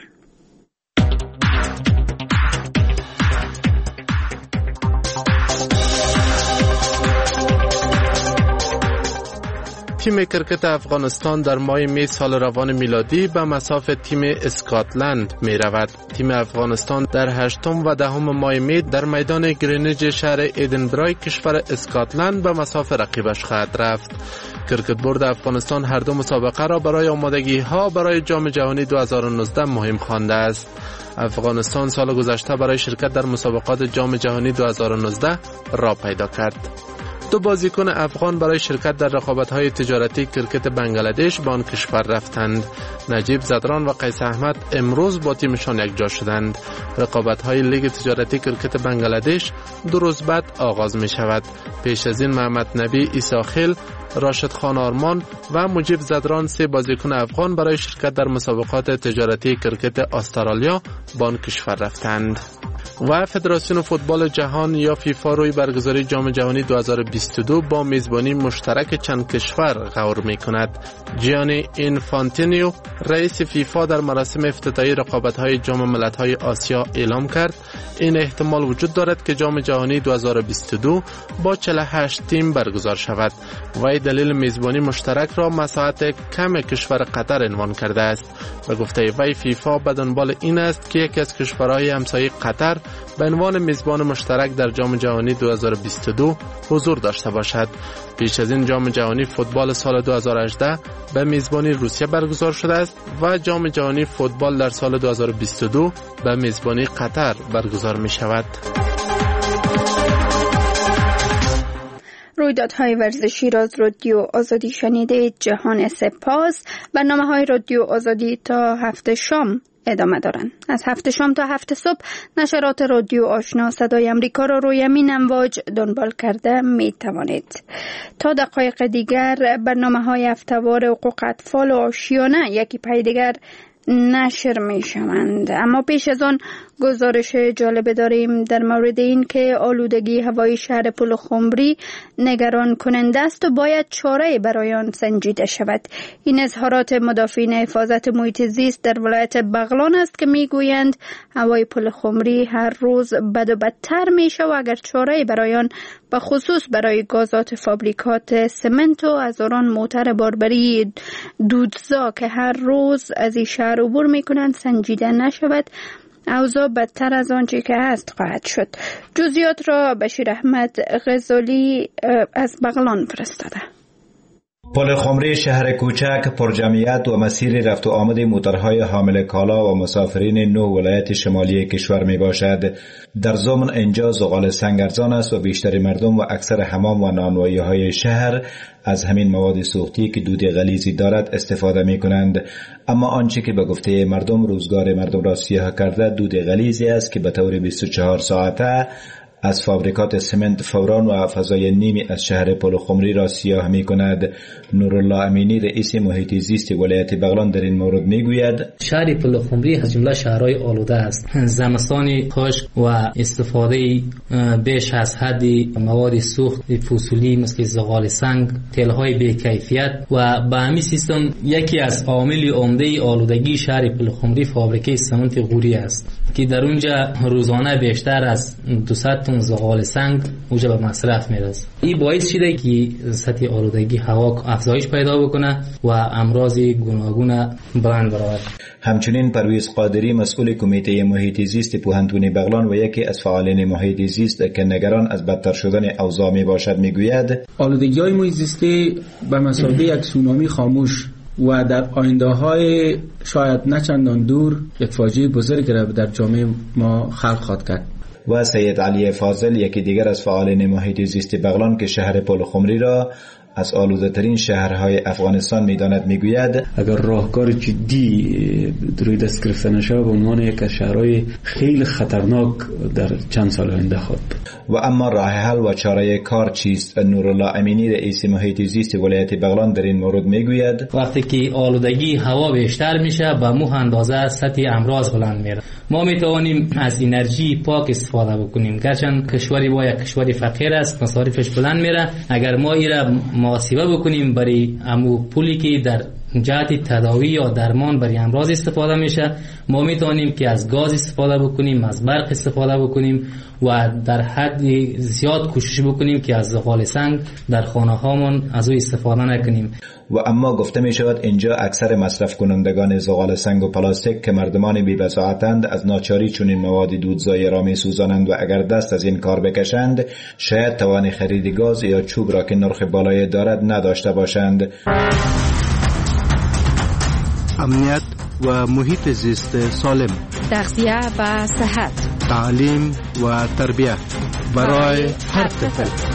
تیم کرکت افغانستان در ماه می سال روان میلادی به مصاف تیم اسکاتلند می رود. تیم افغانستان در هشتم و دهم ماه می در میدان گرینیج شهر ادینبرای کشور اسکاتلند به مصاف رقیبش خواهد رفت. کرکت بورد افغانستان هر دو مسابقه را برای آمادگی ها برای جام جهانی دو هزار و نوزده مهم خوانده است. افغانستان سال گذشته برای شرکت در مسابقات جام جهانی دو هزار و نوزده راه پیدا کرد. دو بازیکن افغان برای شرکت در رقابت‌های تجارتی کرکت بنگلادش به آن کشور رفتند. نجیب زدران و قیس احمد امروز با تیمشان یکجا شدند. رقابت‌های لیگ تجارتی کرکت بنگلادش دو روز بعد آغاز می شود. پیش از این محمد نبی ایساخیل، راشد خان آرمان و مجیب زدران سه بازیکن افغان برای شرکت در مسابقات تجارتی کرکت استرالیا به آن کشور رفتند. و فدراسیون فوتبال جهان یا فیفا روی برگزاری جام جهانی دو هزار و بیست و دو با میزبانی مشترک چند کشور غور می کند. جیانی اینفانتینیو رئیس فیفا در مراسم افتتاحیه رقابت‌های جام ملت‌های آسیا اعلام کرد این احتمال وجود دارد که جام جهانی دو هزار و بیست و دو با چهل و هشت تیم برگزار شود. و دلیل میزبانی مشترک را مساحت کم کشور قطر عنوان کرده است. به گفته وی فیفا به دنبال این است که یکی از کشورهای همسایه قطر به عنوان میزبان مشترک در جام جهانی دو هزار و بیست و دو حضور داشته باشد. پیش از این جام جهانی فوتبال سال دو هزار و هجده به میزبانی روسیه برگزار شده است و جام جهانی فوتبال در سال دو هزار و بیست و دو به میزبانی قطر برگزار می شود. رویدادهای ورزشی را از رادیو آزادی شنیده. جهان سپاس. برنامه‌های رادیو آزادی تا هفت شام ادامه دارند. از هفت شام تا هفت صبح نشرات رادیو آشنا صدای امریکا را روی همین امواج دنبال کرده می توانید. تا دقایق دیگر برنامه‌های هفته‌وار حقوق اطفال و آشیانه یکی پی دیگر نشر می شوند. اما پیش از آن گزارش جالب داریم در مورد این که آلودگی هوای شهر پلخمری نگران کننده است و باید چاره برای آن سنجیده شود. این اظهارات مدافعین حفاظت محیط زیست در ولایت بغلان است که می گویند هوای پلخمری هر روز بد و بدتر می شود و اگر چاره برای آن به خصوص برای گازات فابریکات سمنت و از آن موتر باربری دودزا که هر روز از این شهر عبور می کنند سنجیده نشود، اوضاع بدتر از آنچه که هست خواهد شد. جزئیات را بشیر احمد غزالی از بغلان فرستاده. پلخمری شهر کوچک پرجمعیت و مسیر رفت و آمد موترهای حامل کالا و مسافرین نه ولایت شمالی کشور می باشد. در ضمن اینجا زغال سنگ ارزان است و بیشتر مردم و اکثر حمام و نانوایی های شهر از همین مواد سوختی که دود غلیظی دارد استفاده می کنند. اما آنچه که به گفته مردم روزگار مردم را سیاه کرده دود غلیظی است که به طور بیست و چهار ساعته از فابریکات سمنت فوران و فضای نیمی از شهر پلخمری را سیاه می کند. نورالله امینی رئیس محیط زیست ولایت بغلان در این مورد می گوید شهر پلخمری از جمله شهرهای آلوده است. زمستان خشک و استفاده بیش از حد مواد سوخت فسیلی مثل زغال سنگ، تیل‌های بی‌کیفیت و به همین سیستم یکی از عوامل عمده آلودگی شهر پلخمری فابریکه سمنت غوری است که در اونجا روزانه بیشتر از دویست تن زغال سنگ اونجا به مصرف میرسه. این باعث شده که سطح آلودگی هوا افزایش پیدا بکنه و امراض گوناگون بلند برآورد. همچنین پرویز قادری مسئول کمیته محیط زیست پوهنتون بغلان و یکی از فعالین محیط زیست که نگران از بدتر شدن اوضاع می باشد میگوید آلودگی‌های محیط زیستی به مثابه یک سونامی خاموش و در آینده های شاید نه چندان دور یک فاجعه بزرگ را در جامعه ما خلق خواهد کرد. و سید علی فاضل یکی دیگر از فعالین محیط زیست بغلان که شهر پلخمری را از آلوده ترین شهرهای افغانستان میداند میگوید اگر راهکار جدی روی دست گرفته نشه به عنوان یک از شهرهای خیلی خطرناک در چند سال آینده خواهد بود. و اما راه حل و چاره کار چیست؟ نورالله امینی رئیس محیط زیست ولایت بغلان در این مورد میگوید وقتی که آلودگی هوا بیشتر میشه به مو اندازه سطح امراض بلند میره. ما میتوانیم از انرژی پاک استفاده بکنیم. گرچند کشوری با یک کشوری فقیر است مصارفش بلند میره، اگر ما ایرا محاسبه بکنیم برای امو پولی که در جهت تداوی یا درمان برای امراض استفاده میشه، ما میتونیم که از گاز استفاده بکنیم، از برق استفاده بکنیم و در حد زیاد کوشش بکنیم که از زغال سنگ در خانه هامون از او استفاده نکنیم. و اما گفته می شود اینجا اکثر مصرف کنندگان زغال سنگ و پلاستیک که مردمان بی بصاحتند از ناچاری چنین مواد دودزایی را می سوزانند و اگر دست از این کار بکشند شاید توان خرید گاز یا چوب را که نرخ بالایی دارد نداشته باشند. امنیت و محیط زیست سالم، تغذیه و صحت، تعلیم و تربیت برای هر طفل.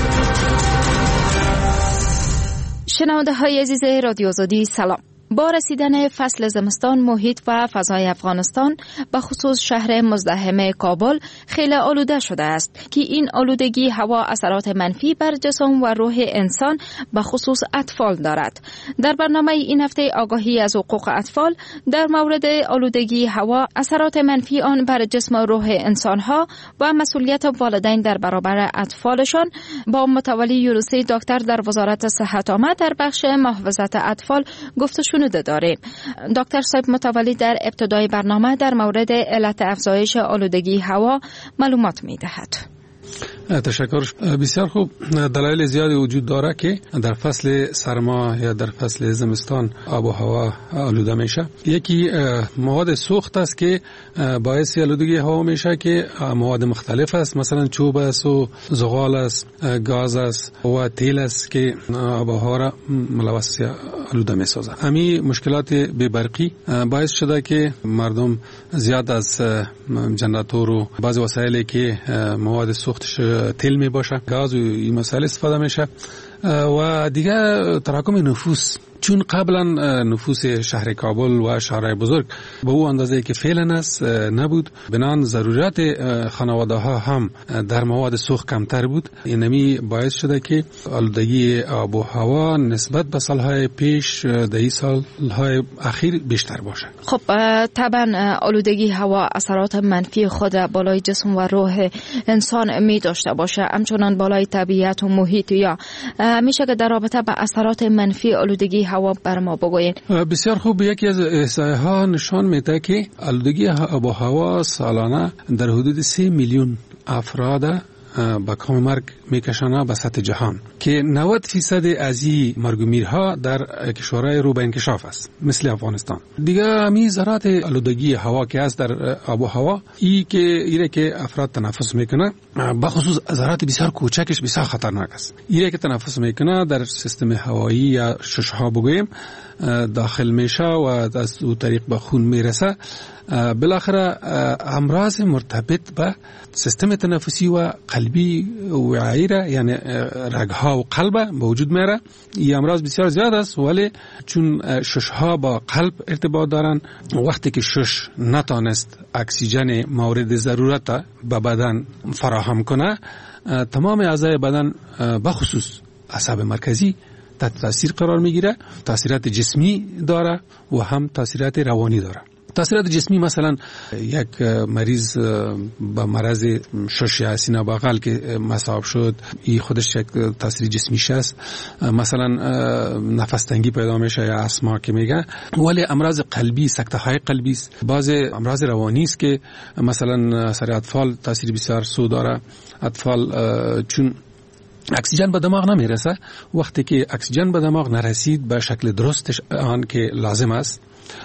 شنونده های عزیز رادیو آزادی سلام. با رسیدن فصل زمستان محیط و فضای افغانستان به خصوص شهر مزدحم کابل خیلی آلوده شده است که این آلودگی هوا اثرات منفی بر جسم و روح انسان به خصوص اطفال دارد. در برنامه این هفته آگاهی از حقوق اطفال در مورد آلودگی هوا، اثرات منفی آن بر جسم و روح انسان ها و مسئولیت والدین در برابر اطفالشان با متولی یونسی دکتر در وزارت صحت عامه در بخش محافظت اطفال گفتشون داریم. دکتر صاحب متولی در ابتدای برنامه در مورد علت افزایش آلودگی هوا معلومات می دهد. تشکر. بسیار خوب. دلایل زیادی وجود داره که در فصل سرما یا در فصل زمستان آب و هوا آلوده میشه. یکی مواد سوخت است که باعث آلودگی هوا میشه که مواد مختلف است، مثلا چوب است و زغال است، گاز است و تیل است که آب و هوا را ملوث آلوده میسازه. همین مشکلات بی برقی باعث شده که مردم زیاد از جنراتور و بعضی وسایلی که مواد سوختش تیل می باشه، گاز و این مسائل استفاده میشه. و دیگه تراکم نفوس چون قبلا نفوس شهر کابل و شهرهای بزرگ به او اندازه که فعلا است نبود، بنان ضرورت خانواده ها هم در مواد سوخت کمتر بود. اینمی باعث شده که آلودگی آب و هوا نسبت به سالهای پیش دهی سالهای اخیر بیشتر باشه. خب طبعا آلودگی هوا اثرات منفی خود بالای جسم و روح انسان می داشته باشه، همچنان بالای طبیعت و محیط. یا میشه که در رابطه با اثرات منفی آلودگی هوا بر ما بگوین؟ بسیار خوب. یکی از احصایه ها نشان میده که آلودگی آب و هوا سالانه در حدود سه میلیون افراد با کام مرگ میکشانه به سطح جهان، که نود فیصد از این مرگ و میرها در کشورهای رو به انکشاف است مثل افغانستان. دیگه همین ذرات آلودگی هوا که است در آب و هوا، ای که ایره که افراد تنفس میکنه، به خصوص ذرات بسیار کوچکش بسیار خطرناک است. ایره که تنفس میکنه در سیستم هوایی یا ششها بگویم داخل میشه و از او طریق به خون میرسه. بالاخره امراض مرتبط به سیستم تنفسی و قلبی و عیره، یعنی رگها و قلب به وجود میاره. این امراض بسیار زیاد است، ولی چون ششها با قلب ارتباط دارن، وقتی که شش نتانست اکسیژن مورد ضرورت به بدن فراهم کنه، تمام اعضای بدن به خصوص اعصاب مرکزی تحت تاثیر قرار میگیره. تاثیرات جسمی داره و هم تاثیرات روانی داره. تاثیرات جسمی مثلا یک مریض با مرض شش یا سینه بغل که مصاب شد، این خودش یک تاثیر جسمیش است. مثلا نفس تنگی پیدا میشه یا اسما که میگه. ولی امراض قلبی، سکته های قلبی است. بعض امراض روانی است که مثلا سر اطفال تاثیر بسیار سو داره. اطفال چون اکسیژن به دماغ نمیرسه، وقتی که اکسیژن به دماغ نرسید به شکل درستش آن که لازم است،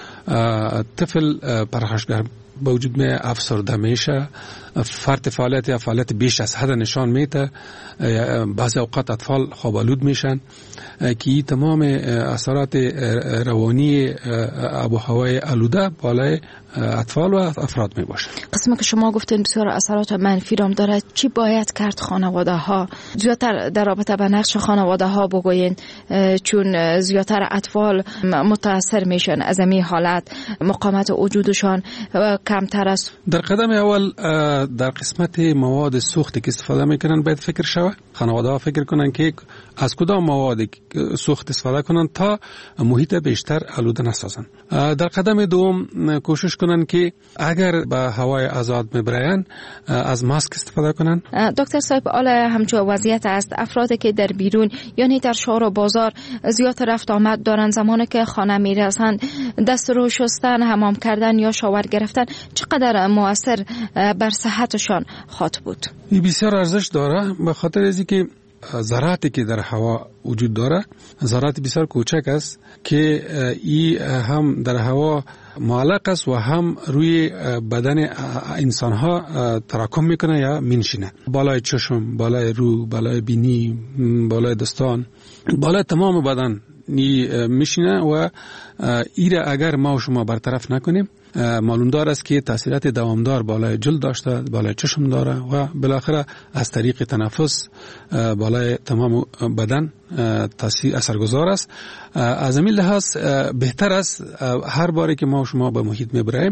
طفل پرخاشگر به وجود می افسرده میشه، فرط فعالیت یا فعالیت بیش از حد نشان میده. بعضی اوقات اطفال خوابالود میشن که تمام اثرات روانی آب و هوای آلوده بالای اطفال و افراد می باشه. قسمی که شما گفتین بسیار اثرات منفی رام داره، چی باید کرد خانواده ها؟ زیادتر در رابطه با نقش خانواده ها بگوین، چون زیادتر اطفال متاثر میشن از این حالت، مقاومت وجودشان کمتر است. در قدم اول در قسمت مواد سوختی که استفاده میکنن باید فکر شود. خانواده ها فکر کنن که از کدام مواد سوخت استفاده کنن تا محیط بیشتر آلوده نسازن. در قدم دوم کوشش کنن که اگر به هوای آزاد میبرن از ماسک استفاده کنن. دکتر صاحب، حالا همچون وضعیت است، افرادی که در بیرون یعنی در شهر و بازار زیاد رفت آمد دارن، زمانی که خانه میرسن دست رو شستن، حمام کردن یا شاور گرفتن چقدر مؤثر بر صحتشان خواهد بود؟ این بسیار ارزش داره، به خاطر از اینکه ذراتی که در هوا وجود داره ذرات بسیار کوچک است که این هم در هوا معلق است و هم روی بدن انسان ها تراکم میکنه یا مینشینه. بالای چشم، بالای رو، بالای بینی، بالای دستان، بالای تمام بدن میشینه و ایره اگر ما و شما برطرف نکنیم معلوم دار است که تاثیرات دوامدار بالای جلد داشته، بالای چشم داره و بالاخره از طریق تنفس بالای تمام بدن تاثیر اثرگذار است. از همین لحاظ بهتر است هر باری که ما و شما به محیط میبریم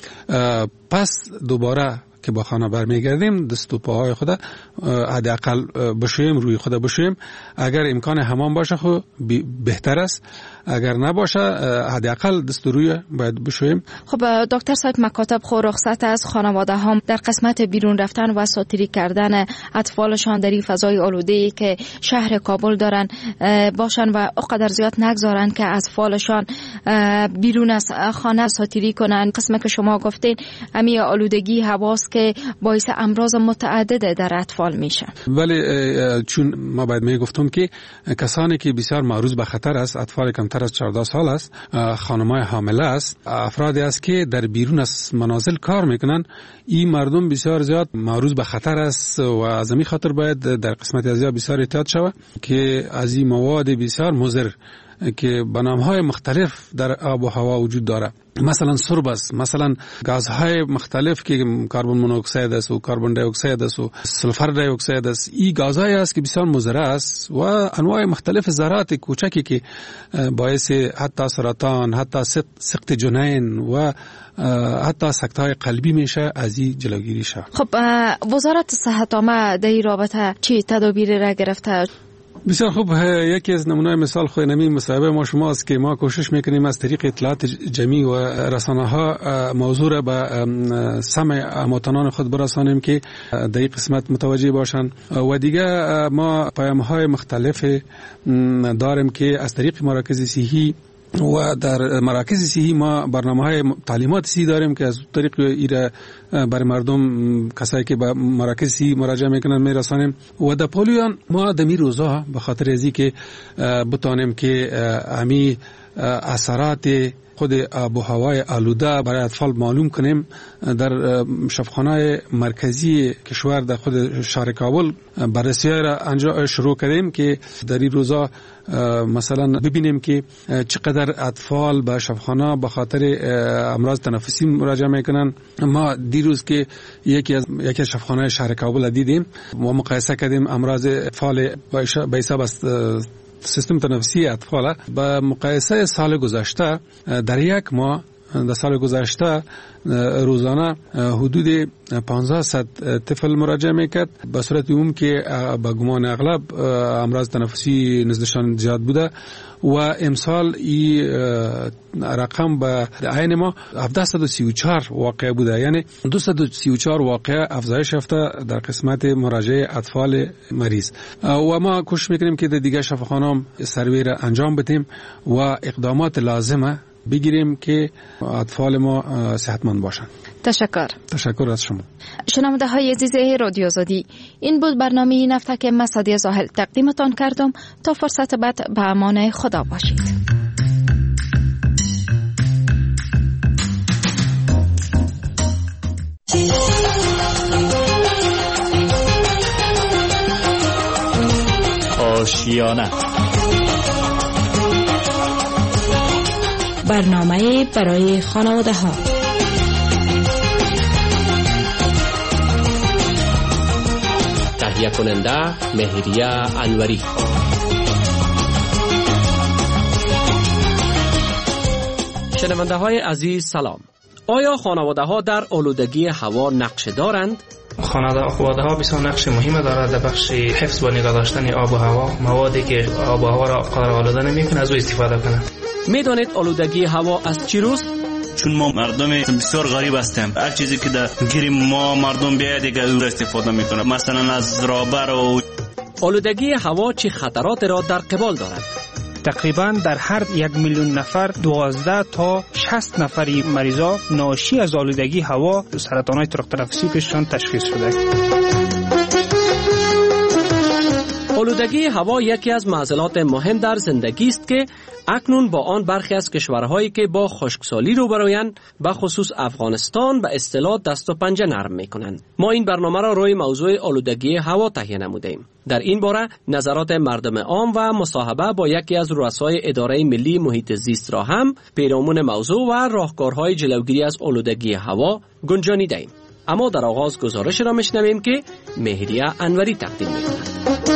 پس دوباره که با خانه برمیگردیم دست و پاهای خود حداقل بشویم، روی خود بشویم. اگر امکان حمام باشه خو بهتر است، اگر نباشه حداقل دست و روی باید بشویم. خب دکتر صاحب، مکاتب خو رخصت از خانواده ها در قسمت بیرون رفتن و ساتیری کردن اطفالشان در این فضای آلوده‌ای که شهر کابل دارن باشن و اقدر زیاد نگذارن که اطفالشان بیرون از خانه ساتیری کنن. قسمت که شما گفتین امی آلودگی هواست که باعث امراض متعدد در اطفال میشه. ولی چون ما باید میگفتم که کسانی که بسیار معرض به خطر است، اطفال کمتر از چهارده سال است، خانم‌های حامله است، افرادی است که در بیرون از منازل کار میکنن، این مردم بسیار زیاد معرض به خطر است و از همین خاطر باید در قسمت ازیا بسیار احتیاط شود که از این مواد بسیار مضر که به نام‌های مختلف در آب و هوا وجود داره. مثلا سرب است، مثلا گازهای مختلف که کربن مونوکسید است و کربن دی اکسید است و سلفر دی اکسید است. این گازهای است که بسیار مضر است و انواع مختلف ذرات کوچکی که باعث حتی سرطان، حتی سقط جنین و حتی سکته‌های قلبی میشه. از این جلوگیری شه. خب وزارت صحت عامه در این رابطه چی تدابیری را گرفته؟ بسیار خوب. یکی از نمونه مثال خود نمی مصاحبه ما شماست که ما کوشش میکنیم از طریق اطلاعات جمعی و رسانه ها موضوع را به سمع هموطنان خود برسانیم که در این قسمت متوجه باشند. و دیگه ما پیام های مختلف داریم که از طریق مراکز صحی و در مراکز صحی ما برنامه‌های تعلیمات صحی داریم که از طریق ایره برای مردم کسایی که به مراکز صحی مراجعه میکنن میرسانیم. و در پولیو ما دمی روزا به خاطر ازی که بتانیم که امی اثرات خود آب و هوای آلوده برای اطفال معلوم کنیم، در شفاخانه مرکزی کشور در خود شهر کابل بررسی را انجام شروع کردیم که در این روزا مثلا ببینیم که چقدر اطفال به شفاخانه به خاطر امراض تنفسی مراجعه میکنن. ما دیروز که یکی از یکی از شفاخانه شهر کابل دیدیم و مقایسه کردیم امراض اطفال به حساب است سیستم تنفسی اطفال با مقایسه سال گذشته، در یک ماه در سال گذشته روزانه حدود پانزده صد طفل مراجعه میکرد به صورت عموم که با گمان اغلب امراض تنفسی نزدشان زیاد بوده و امسال این رقم به عین ما هفتصد و سی و چهار واقعه بوده، یعنی دویست و سی و چهار واقعه افزایش یافته در قسمت مراجعه اطفال مریض. و ما کوشش میکنیم که در دیگه شفاخانه‌ها سروی را انجام بدیم و اقدامات لازمه بگیریم که اطفال ما صحتمند باشند. تشکر. تشکر از شما. شنونده های عزیز رادیو آزادی، این بود برنامه این هفته که من سعدیه زاهل تقدیمتان کردم. تا فرصت بعد به امان خدا باشید. آشیانه، برنامه برای خانواده ها. تهیه کننده مهریه انوری. شنونده های عزیز سلام. آیا خانواده ها در آلودگی هوا نقش دارند؟ خانواده ها بسیار نقش مهم دارد در بخش حفظ و نگاه داشتن آب و هوا. موادی که آب و هوا را قدر آلوده نمی‌کنه از او استفاده کنند. میدانید آلودگی هوا از چی روست؟ چون ما مردم بسیار غریب هستیم، هر چیزی که در گیر ما مردم بیاید دیگه او را استفاده میکنه، مثلا از رابر و آلودگی هوا چه خطرات را در قبال دارد؟ تقریبا در هر یک میلیون نفر دوازده تا شصت نفری مریضا ناشی از آلودگی هوا سرطان‌های طرق تنفسی پیششان تشخیص شده. آلودگی هوا یکی از معضلات مهم در زندگی است که اکنون با آن برخی از کشورهایی که با خشکسالی روبرویند به خصوص افغانستان به اصطلاح دست و پنجه نرم میکنند. ما این برنامه را روی موضوع آلودگی هوا تهیه نمودیم. در این باره نظرات مردم عام و مصاحبه با یکی از رؤسای اداره ملی محیط زیست را هم پیرامون موضوع و راهکارهای جلوگیری از آلودگی هوا گنجانیدیم. اما در آغاز گزارش را میشنویم که مهریه انوری تقدیم می‌کند.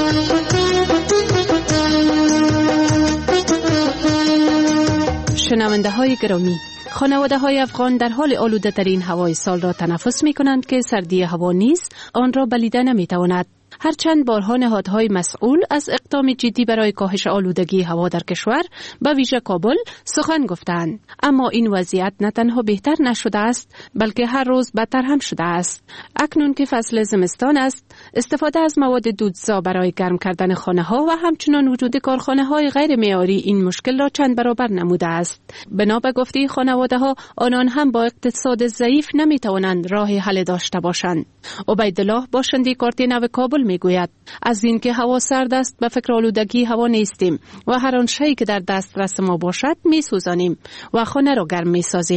شنونده های گرامی، خانواده های افغان در حال آلوده ترین هوای سال را تنفس می کنند که سردی هوا نیز آن را بلیده نمی تواند. هرچند بارها نهادهای مسئول از اقدام جدی برای کاهش آلودگی هوا در کشور به ویژه کابل سخن گفتند، اما این وضعیت نه تنها بهتر نشده است بلکه هر روز بدتر هم شده است. اکنون که فصل زمستان است، استفاده از مواد دودزا برای گرم کردن خانه ها و همچنان وجود کارخانه های غیر معیاری این مشکل را چند برابر نموده است. بنا به گفته خانواده ها، آنان هم با اقتصاد ضعیف نمی توانند راه حل داشته باشند. عبیدالله باشنده کارت نو کابل میگوید از اینکه هوا سرد است به فکر آلودگی هوا نیستیم و هر آن شیء که در دسترس ما باشد میسوزانیم و خانه را گرم میسازیم.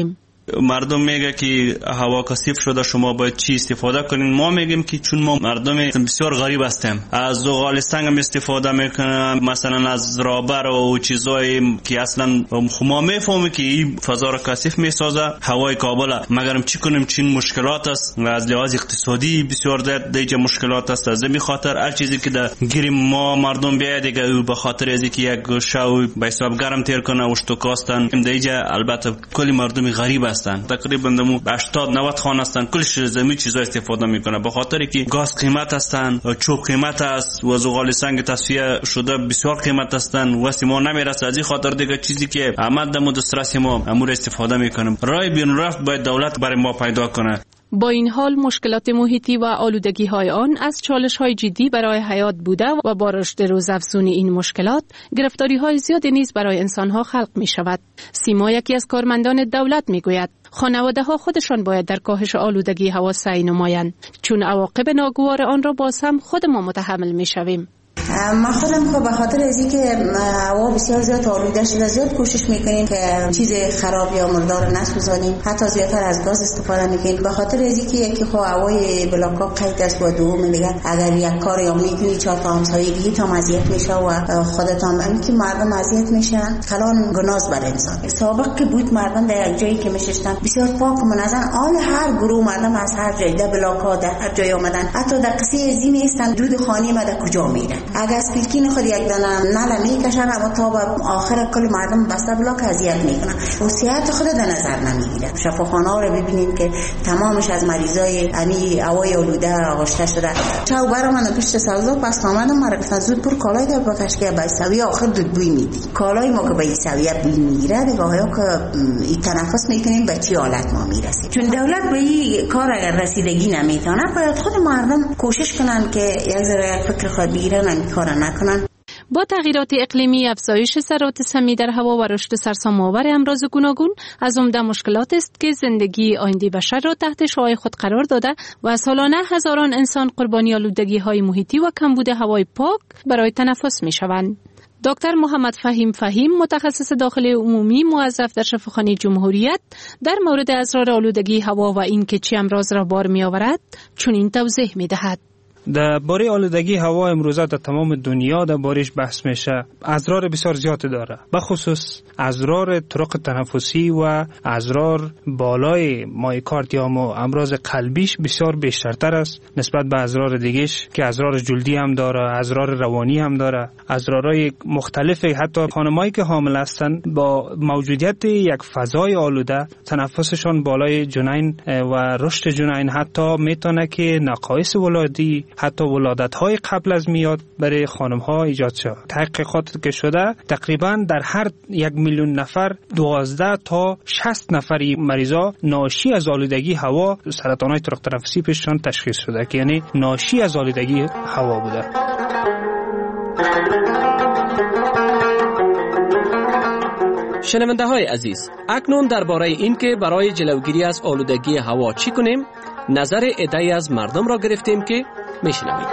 مردم میگه که هوا کثیف شده شما باید چی استفاده کنین. ما میگیم که چون ما مردم بسیار غریب هستیم، از زغال سنگ هم استفاده میکنیم، مثلا از رابر و چیزایی که اصلا ما میفهمیم که این فضا را کثیف میسازه هوای کابل. مگرم چی کنیم؟ چین مشکلات است، از لحاظ اقتصادی بسیار دیگه مشکلات است. از این خاطر هر چیزی که در گیریم ما مردم بیاید دیگه به خاطر از اینکه یک شو به حساب گرم تیر کنه و اشتکاستن دیگه. البته کلی مردم غریب هستن، تقریبا دمو هشتاد نود خانه هستن، کلش زمین چیزا استفاده میکنه به خاطر که گاز قیمت هستن، چوب قیمت است و زغال سنگ تصفیه شده بسیار قیمت هستن و واسه ما نمیرسه. از این خاطر دیگه چیزی که احمد دمو دسترس ما امور استفاده میکنیم. راه بیرون رفت باید دولت برای ما پیدا کنه. با این حال مشکلات محیطی و آلودگی های آن از چالش های جدی برای حیات بوده و با رشد روزافزون این مشکلات گرفتاری های زیادی نیز برای انسان ها خلق می شود. سیما یکی از کارمندان دولت می گوید خانواده ها خودشان باید در کاهش آلودگی هوا سعی نمایند، چون عواقب ناگوار آن را باز هم خود ما متحمل می شویم. ما خودم که به خاطر از اینکه هوا بسیار زیاد آلوده شده زیاد کوشش میکنیم که چیز خراب یا مردار نسوزانیم، حتی زیادتر از گاز استفاده میکنیم به خاطر از اینکه یکی خو هوای بلاکا قید است و دوم میگن اگر یک کار یا میکنی چهار تا همسایه دیگه تا اذیت میشه و خودت هم اینکه مردم اذیت میشن کلان گناز بر انسان. سابق که بود مردم در یک جایی که میشستن بسیار پاک و منظم، آل هر گروه مردم از هر جای در بلاکا در هر جای اومدن، حتی در قصه زمین هستن دود خانه ما در کجا میرن. اگر سپیلکین خود یک دانه نل میکشن اما تا به آخر کل مردم بسته بلاک اذیت میکنن و صحت خود در نظر نمیگیرن. شفاخانه ها رو ببینید که تمامش از مریضای امی هوای آلوده آغشته شده. چاو برام من پشت سوزا پس آمدم مرا گفتن زود پر کالای در بکش که به سوی آخر دود بوی میدی. کالای ما که به این سویه بوی میگیره دیگه ها که این تنفس میکنیم به چی حالت ما میرسیم. چون دولت به این کار اگر رسیدگی نمیتونه باید خود مردم کوشش کنن که یک ذره فکر خود بگیرن این کار نکنن. با تغییرات اقلیمی، افزایش ذرات سمی در هوا و رشد سرسام‌آور امراض گوناگون از عمده مشکلات است که زندگی آینده بشر را تحت شعاع خود قرار داده و سالانه هزاران انسان قربانی آلودگی‌های محیطی و کمبود هوای پاک برای تنفس می‌شوند. دکتر محمد فهیم فهیم متخصص داخلی عمومی موظف در شفاخانه جمهوریت در مورد اسرار آلودگی هوا و اینکه چه امراض را بار می‌آورد چنین توضیح می‌دهد. در باره آلودگی هوا امروزه در تمام دنیا در بارش بحث میشه. اضرار بسیار زیادی داره، به خصوص اضرار طرق تنفسی و اضرار بالای مایوکاردیوم و امراض قلبیش بسیار بیشترتر است نسبت به اضرار دیگهش که اضرار جلدی هم داره، اضرار روانی هم داره، اضرارهای مختلفی. حتی خانمایی که حامل هستند با موجودیت یک فضای آلوده تنفسشون بالای جنین و رشد جنین حتی میتونه که نقایص ولادی حتی ولادت‌های قبل از میاد برای خانم‌ها ایجاد شد. تحقیقات که شده تقریباً در هر یک میلیون نفر دوازده تا شصت نفری مریضا ناشی از آلودگی هوا سرطان‌های طرق تنفسی پیششان تشخیص شده که یعنی ناشی از آلودگی هوا بوده. شنونده های عزیز، اکنون درباره این که برای جلوگیری از آلودگی هوا چی کنیم نظر عده‌ای از مردم را گرفتیم که میشنوید.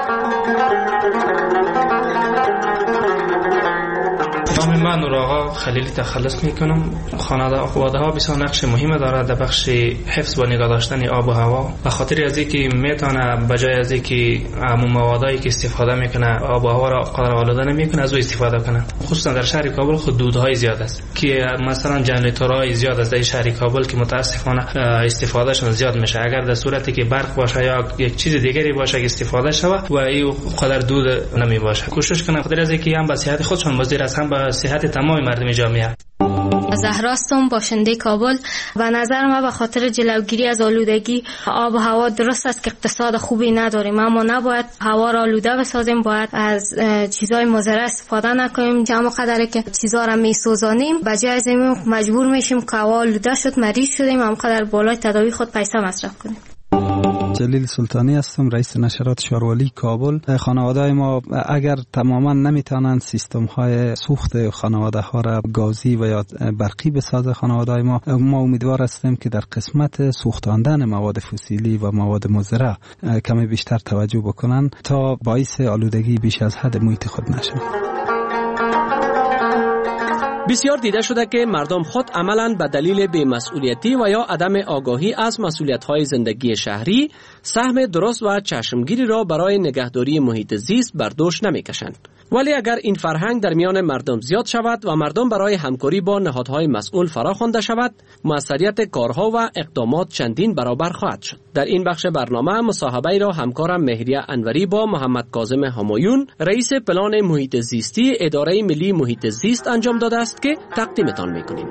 نام من نور آقا خلیلی تخلص میکنم. خانواده ها بسیار نقش مهم دارد در بخش حفظ و نگاه داشتن آب و هوا، به خاطر از اینکه میتونه بجای از اینکه موادایی که استفاده میکنه آب و هوا را قدر آلوده نمیکنه از او استفاده کنه. خصوصا در شهر کابل خود دودهای زیاد است که مثلا جنراتورهای زیاد از در شهر کابل که متاسفانه استفادهشون زیاد میشه. اگر در صورتی که برق باشه یا یک چیز دیگری باشه که استفاده شود و این قدر دود نمی باشه، کوشش کنه خاطر از اینکه هم به صحت خودشون مضر است هم به صحت تمام مردم جامعه. زهراستم باشنده کابل. و نظر ما به خاطر جلوگیری از آلودگی آب و هوا درست است که اقتصاد خوبی نداریم، اما نباید هوا را آلوده بسازیم، باید از چیزای مضر استفاده نکنیم. جمع قدری که چیزا را میسوزانیم بجای از این مجبور میشیم که هوا آلوده شد مریض شدیم هم قدر بالای تداوی خود پیسه مصرف کنیم. جلیل سلطانی هستم، رئیس نشرات شاروالی کابل. خانواده ما اگر تماما نمیتونن سیستم های سوخت خانواده ها را گازی و یا برقی بسازه خانواده ما، ما امیدوار هستیم که در قسمت سوختاندن مواد فسیلی و مواد مضر کمی بیشتر توجه بکنن تا باعث آلودگی بیش از حد محیط خود نشه. بسیار دیده شده که مردم خود عملاً به دلیل بی‌مسئولیتی و یا عدم آگاهی از مسئولیت‌های زندگی شهری سهم درست و چشمگیری را برای نگهداری محیط زیست بر دوش نمی‌کشند. ولی اگر این فرهنگ در میان مردم زیاد شود و مردم برای همکاری با نهادهای مسئول فراخوانده شود، موثریت کارها و اقدامات چندین برابر خواهد شد. در این بخش برنامه مصاحبه را همکارم مهریه انوری با محمد کاظم همایون، رئیس پلان محیط زیستی اداره ملی محیط زیست انجام داده است که تقدیمتان می‌کنیم.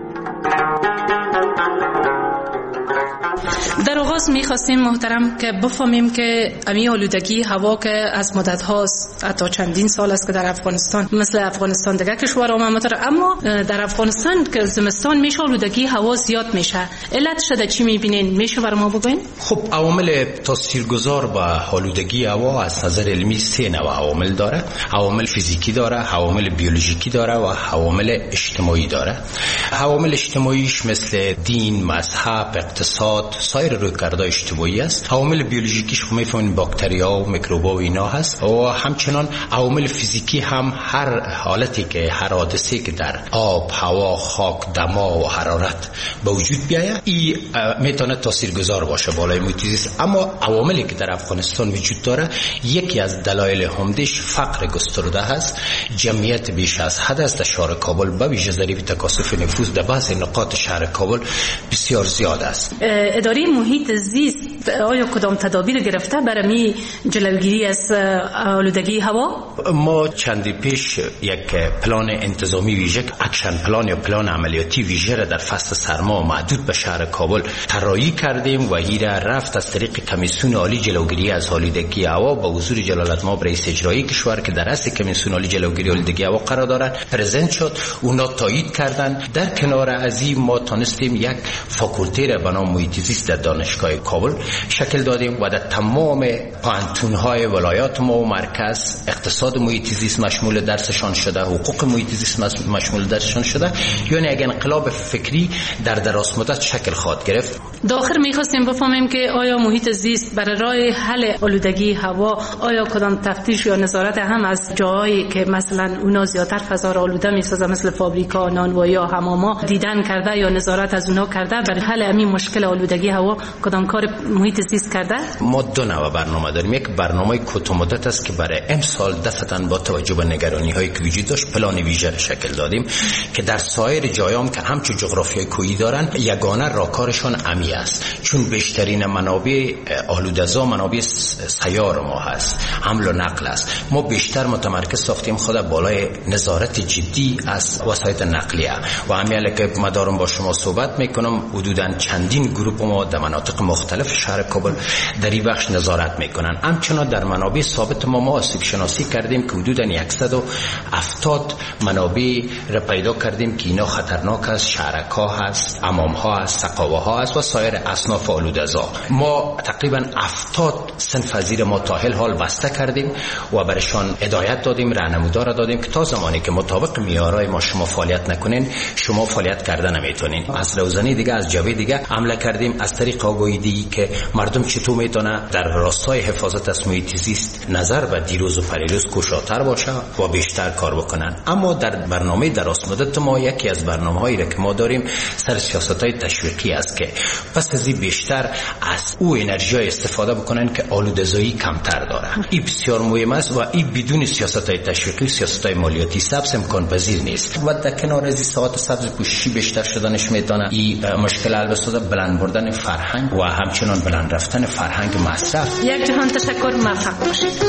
در آغاز می‌خواستیم محترم که بفهمیم که امی آلودگی هوا که از مدت هاست، حتی چندین سال است که در افغانستان مثل افغانستان دیگه کشورها ممتر، اما در افغانستان که زمستان میشه آلودگی هوا زیاد میشه. علت شده چی میبینین؟ میشه برای ما بگوین؟ خب عوامل تاثیرگذار به آلودگی هوا از نظر علمی سه نوع عوامل داره. عوامل فیزیکی داره، عوامل بیولوژیکی داره و عوامل اجتماعی داره. عوامل اجتماعیش مثل دین، مذهب، اقتصاد، سایر رویکردهای اجتماعی است. عوامل بیولوژیکیش خب میفهمین باکتریا و میکروبا و اینا هست و همچنان عوامل فیزیکی هم هر حالتی که هر حادثه‌ای که در آب، هوا، خاک، دما و حرارت به وجود بیاید این میتونه تاثیرگذار باشه بالای محیط زیست. اما عواملی که در افغانستان وجود داره، یکی از دلایل عمده‌اش فقر گسترده هست. جمعیت بیش از حد است در شهر کابل، به ویژه ضریب تکاثف نفوس در بعضی نقاط شهر کابل بسیار زیاد است. اداره محیط زیست آیا کدام تدابیر گرفته برای جلوگیری از آلودگی هوا؟ ما چندی پیش یک پلان انتظامی ویژه، اکشن پلان یا پلان عملیاتی ویژه را در فصل سرما محدود به شهر کابل طراحی کردیم و این رفت از طریق کمیسیون عالی جلوگیری از آلودگی هوا با حضور جلالت مآب رئیس اجرایی کشور که در رأس کمیسیون عالی جلوگیری آلودگی هوا قرار دارند پرزنت شد. اونا تایید کردند. در کنار از این ما تونستیم یک فاکولته را به نام محیط زیست در دانشگاه کابل شکل دادیم و در تمام پانتون‌های ولایات ما و مرکز اقتصاد محیط زیست مشمول درسشان شده، حقوق محیط زیست مشمول درسشان شده. یعنی یک انقلاب فکری در دراز مدت شکل خواهد گرفت. داخل می‌خواستیم بفهمیم که آیا محیط زیست برای راه حل آلودگی هوا آیا کدام تفتیش یا نظارت هم از جاهایی که مثلا اونا زیادتر فضا را آلوده می‌سازن مثل فابریکا، نانوایی یا حماما دیدن کرده یا نظارت از اونا کرده برای حل همین مشکل آلودگی هوا کدام کار محیط زیست کرده؟ ما دو نوع برنامه داریم. یک برنامه کوتاه مدت است که برای امسال دفعتاً با توجه به نگرانی‌هایی که وجود داشت پلان ویژه شکل دادیم که در سایر جایام که همچون جغرافیای کوهی دارن یگانه راهکارشان امی است، چون بیشترین منابع آلوده‌زا منابع سیار ما هست، حمل و نقل است. ما بیشتر متمرکز ساختیم خود بالای نظارت جدی از وسایل نقلیه و همین که ما دارم با شما صحبت میکنم حدوداً چندین گروه ما در مناطق مختلف شهر کابل در این بخش نظارت میکنن. همچنان در منابع ثابت ما ما آسیب شناسی کردیم که حدوداً صد و هفتاد منابع را پیدا کردیم که اینا خطرناک است، شهرک‌ها هست، حمام‌ها هست، سقاوه‌ها هست و سایر اصناف آلوده‌زا. ما تقریباً هفتاد صنف وزیر ما تا حال بسته کردیم و برشان هدایت دادیم، راهنمودار دادیم که تا زمانی که مطابق معیارهای ما شما فعالیت نکنین شما فعالیت کردن نمیتونین. از روزنی دیگه از جبهه دیگه عمل کردیم از طریق آگاهی دیگه که مردم چطور میتونه در راستای حفاظت از محیط زیست نظر به دیروز و پریروز کوشاتر باشه و بیشتر کار بکنن. اما در برنامه دراز مدت ما یکی از برنامه‌هایی را که ما داریم سر سیاست‌های تشویقی است که پس از این بیشتر از او انرژی استفاده بکنن که آلوده‌زایی کمتر داره. این بسیار مهم است و این بدون سیاست‌های تشویقی، سیاست‌های مالیاتی سبز امکان پذیر نیست. و در کنار از ساعت سبز پوششی بیشتر شدنش میتونه این مشکل حل بسازه، بلند بردن فرهنگ و همچنان بلند رفتن فرهنگ مصرف. یک جهان تشکر، موفق باشید.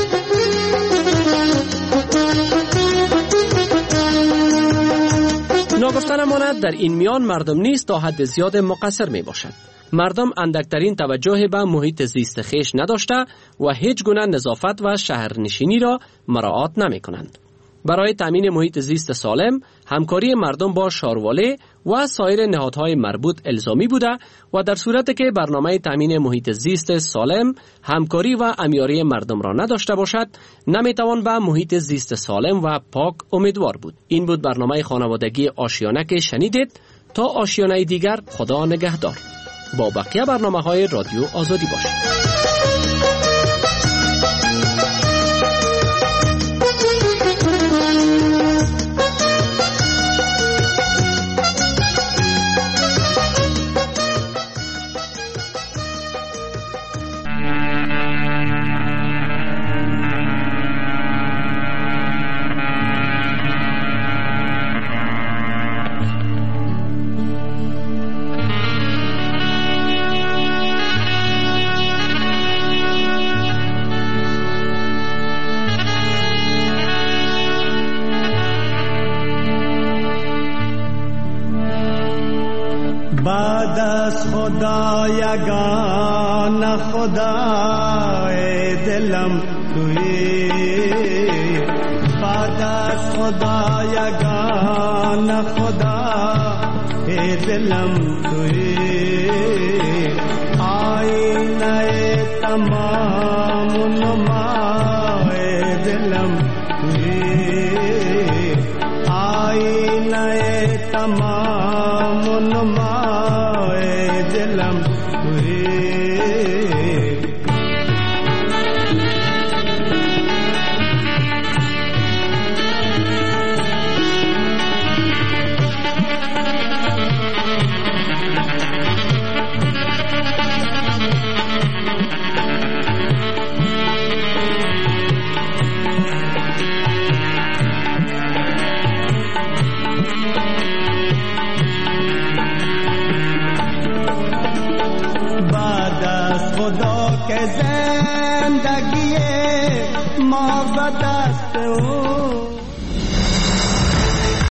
ناگفته نماند در این میان مردم نیز تا حد زیاد مقصر می باشند. مردم اندکترین توجه به محیط زیست خیش نداشته و هیچ گونه نظافت و شهرنشینی را مراعات نمی کنند. برای تامین محیط زیست سالم، همکاری مردم با شارواله و سایر نهادهای مربوط الزامی بوده و در صورتی که برنامه تامین محیط زیست سالم همکاری و امیاری مردم را نداشته باشد، نمیتوان به محیط زیست سالم و پاک امیدوار بود. این بود برنامه خانوادگی آشیانه که شنیدید. تا آشیانه دیگر خدا نگهدار. با بقیه برنامه‌های رادیو آزادی باشید. بعد از خدا یگان خدای دلم تویی، بعد از خدا یگان خدای دلم تویی، آینه تمام نمای دلم تویی، آینه تمام نمای دلم تویی. خدا که زندگی ما به دست او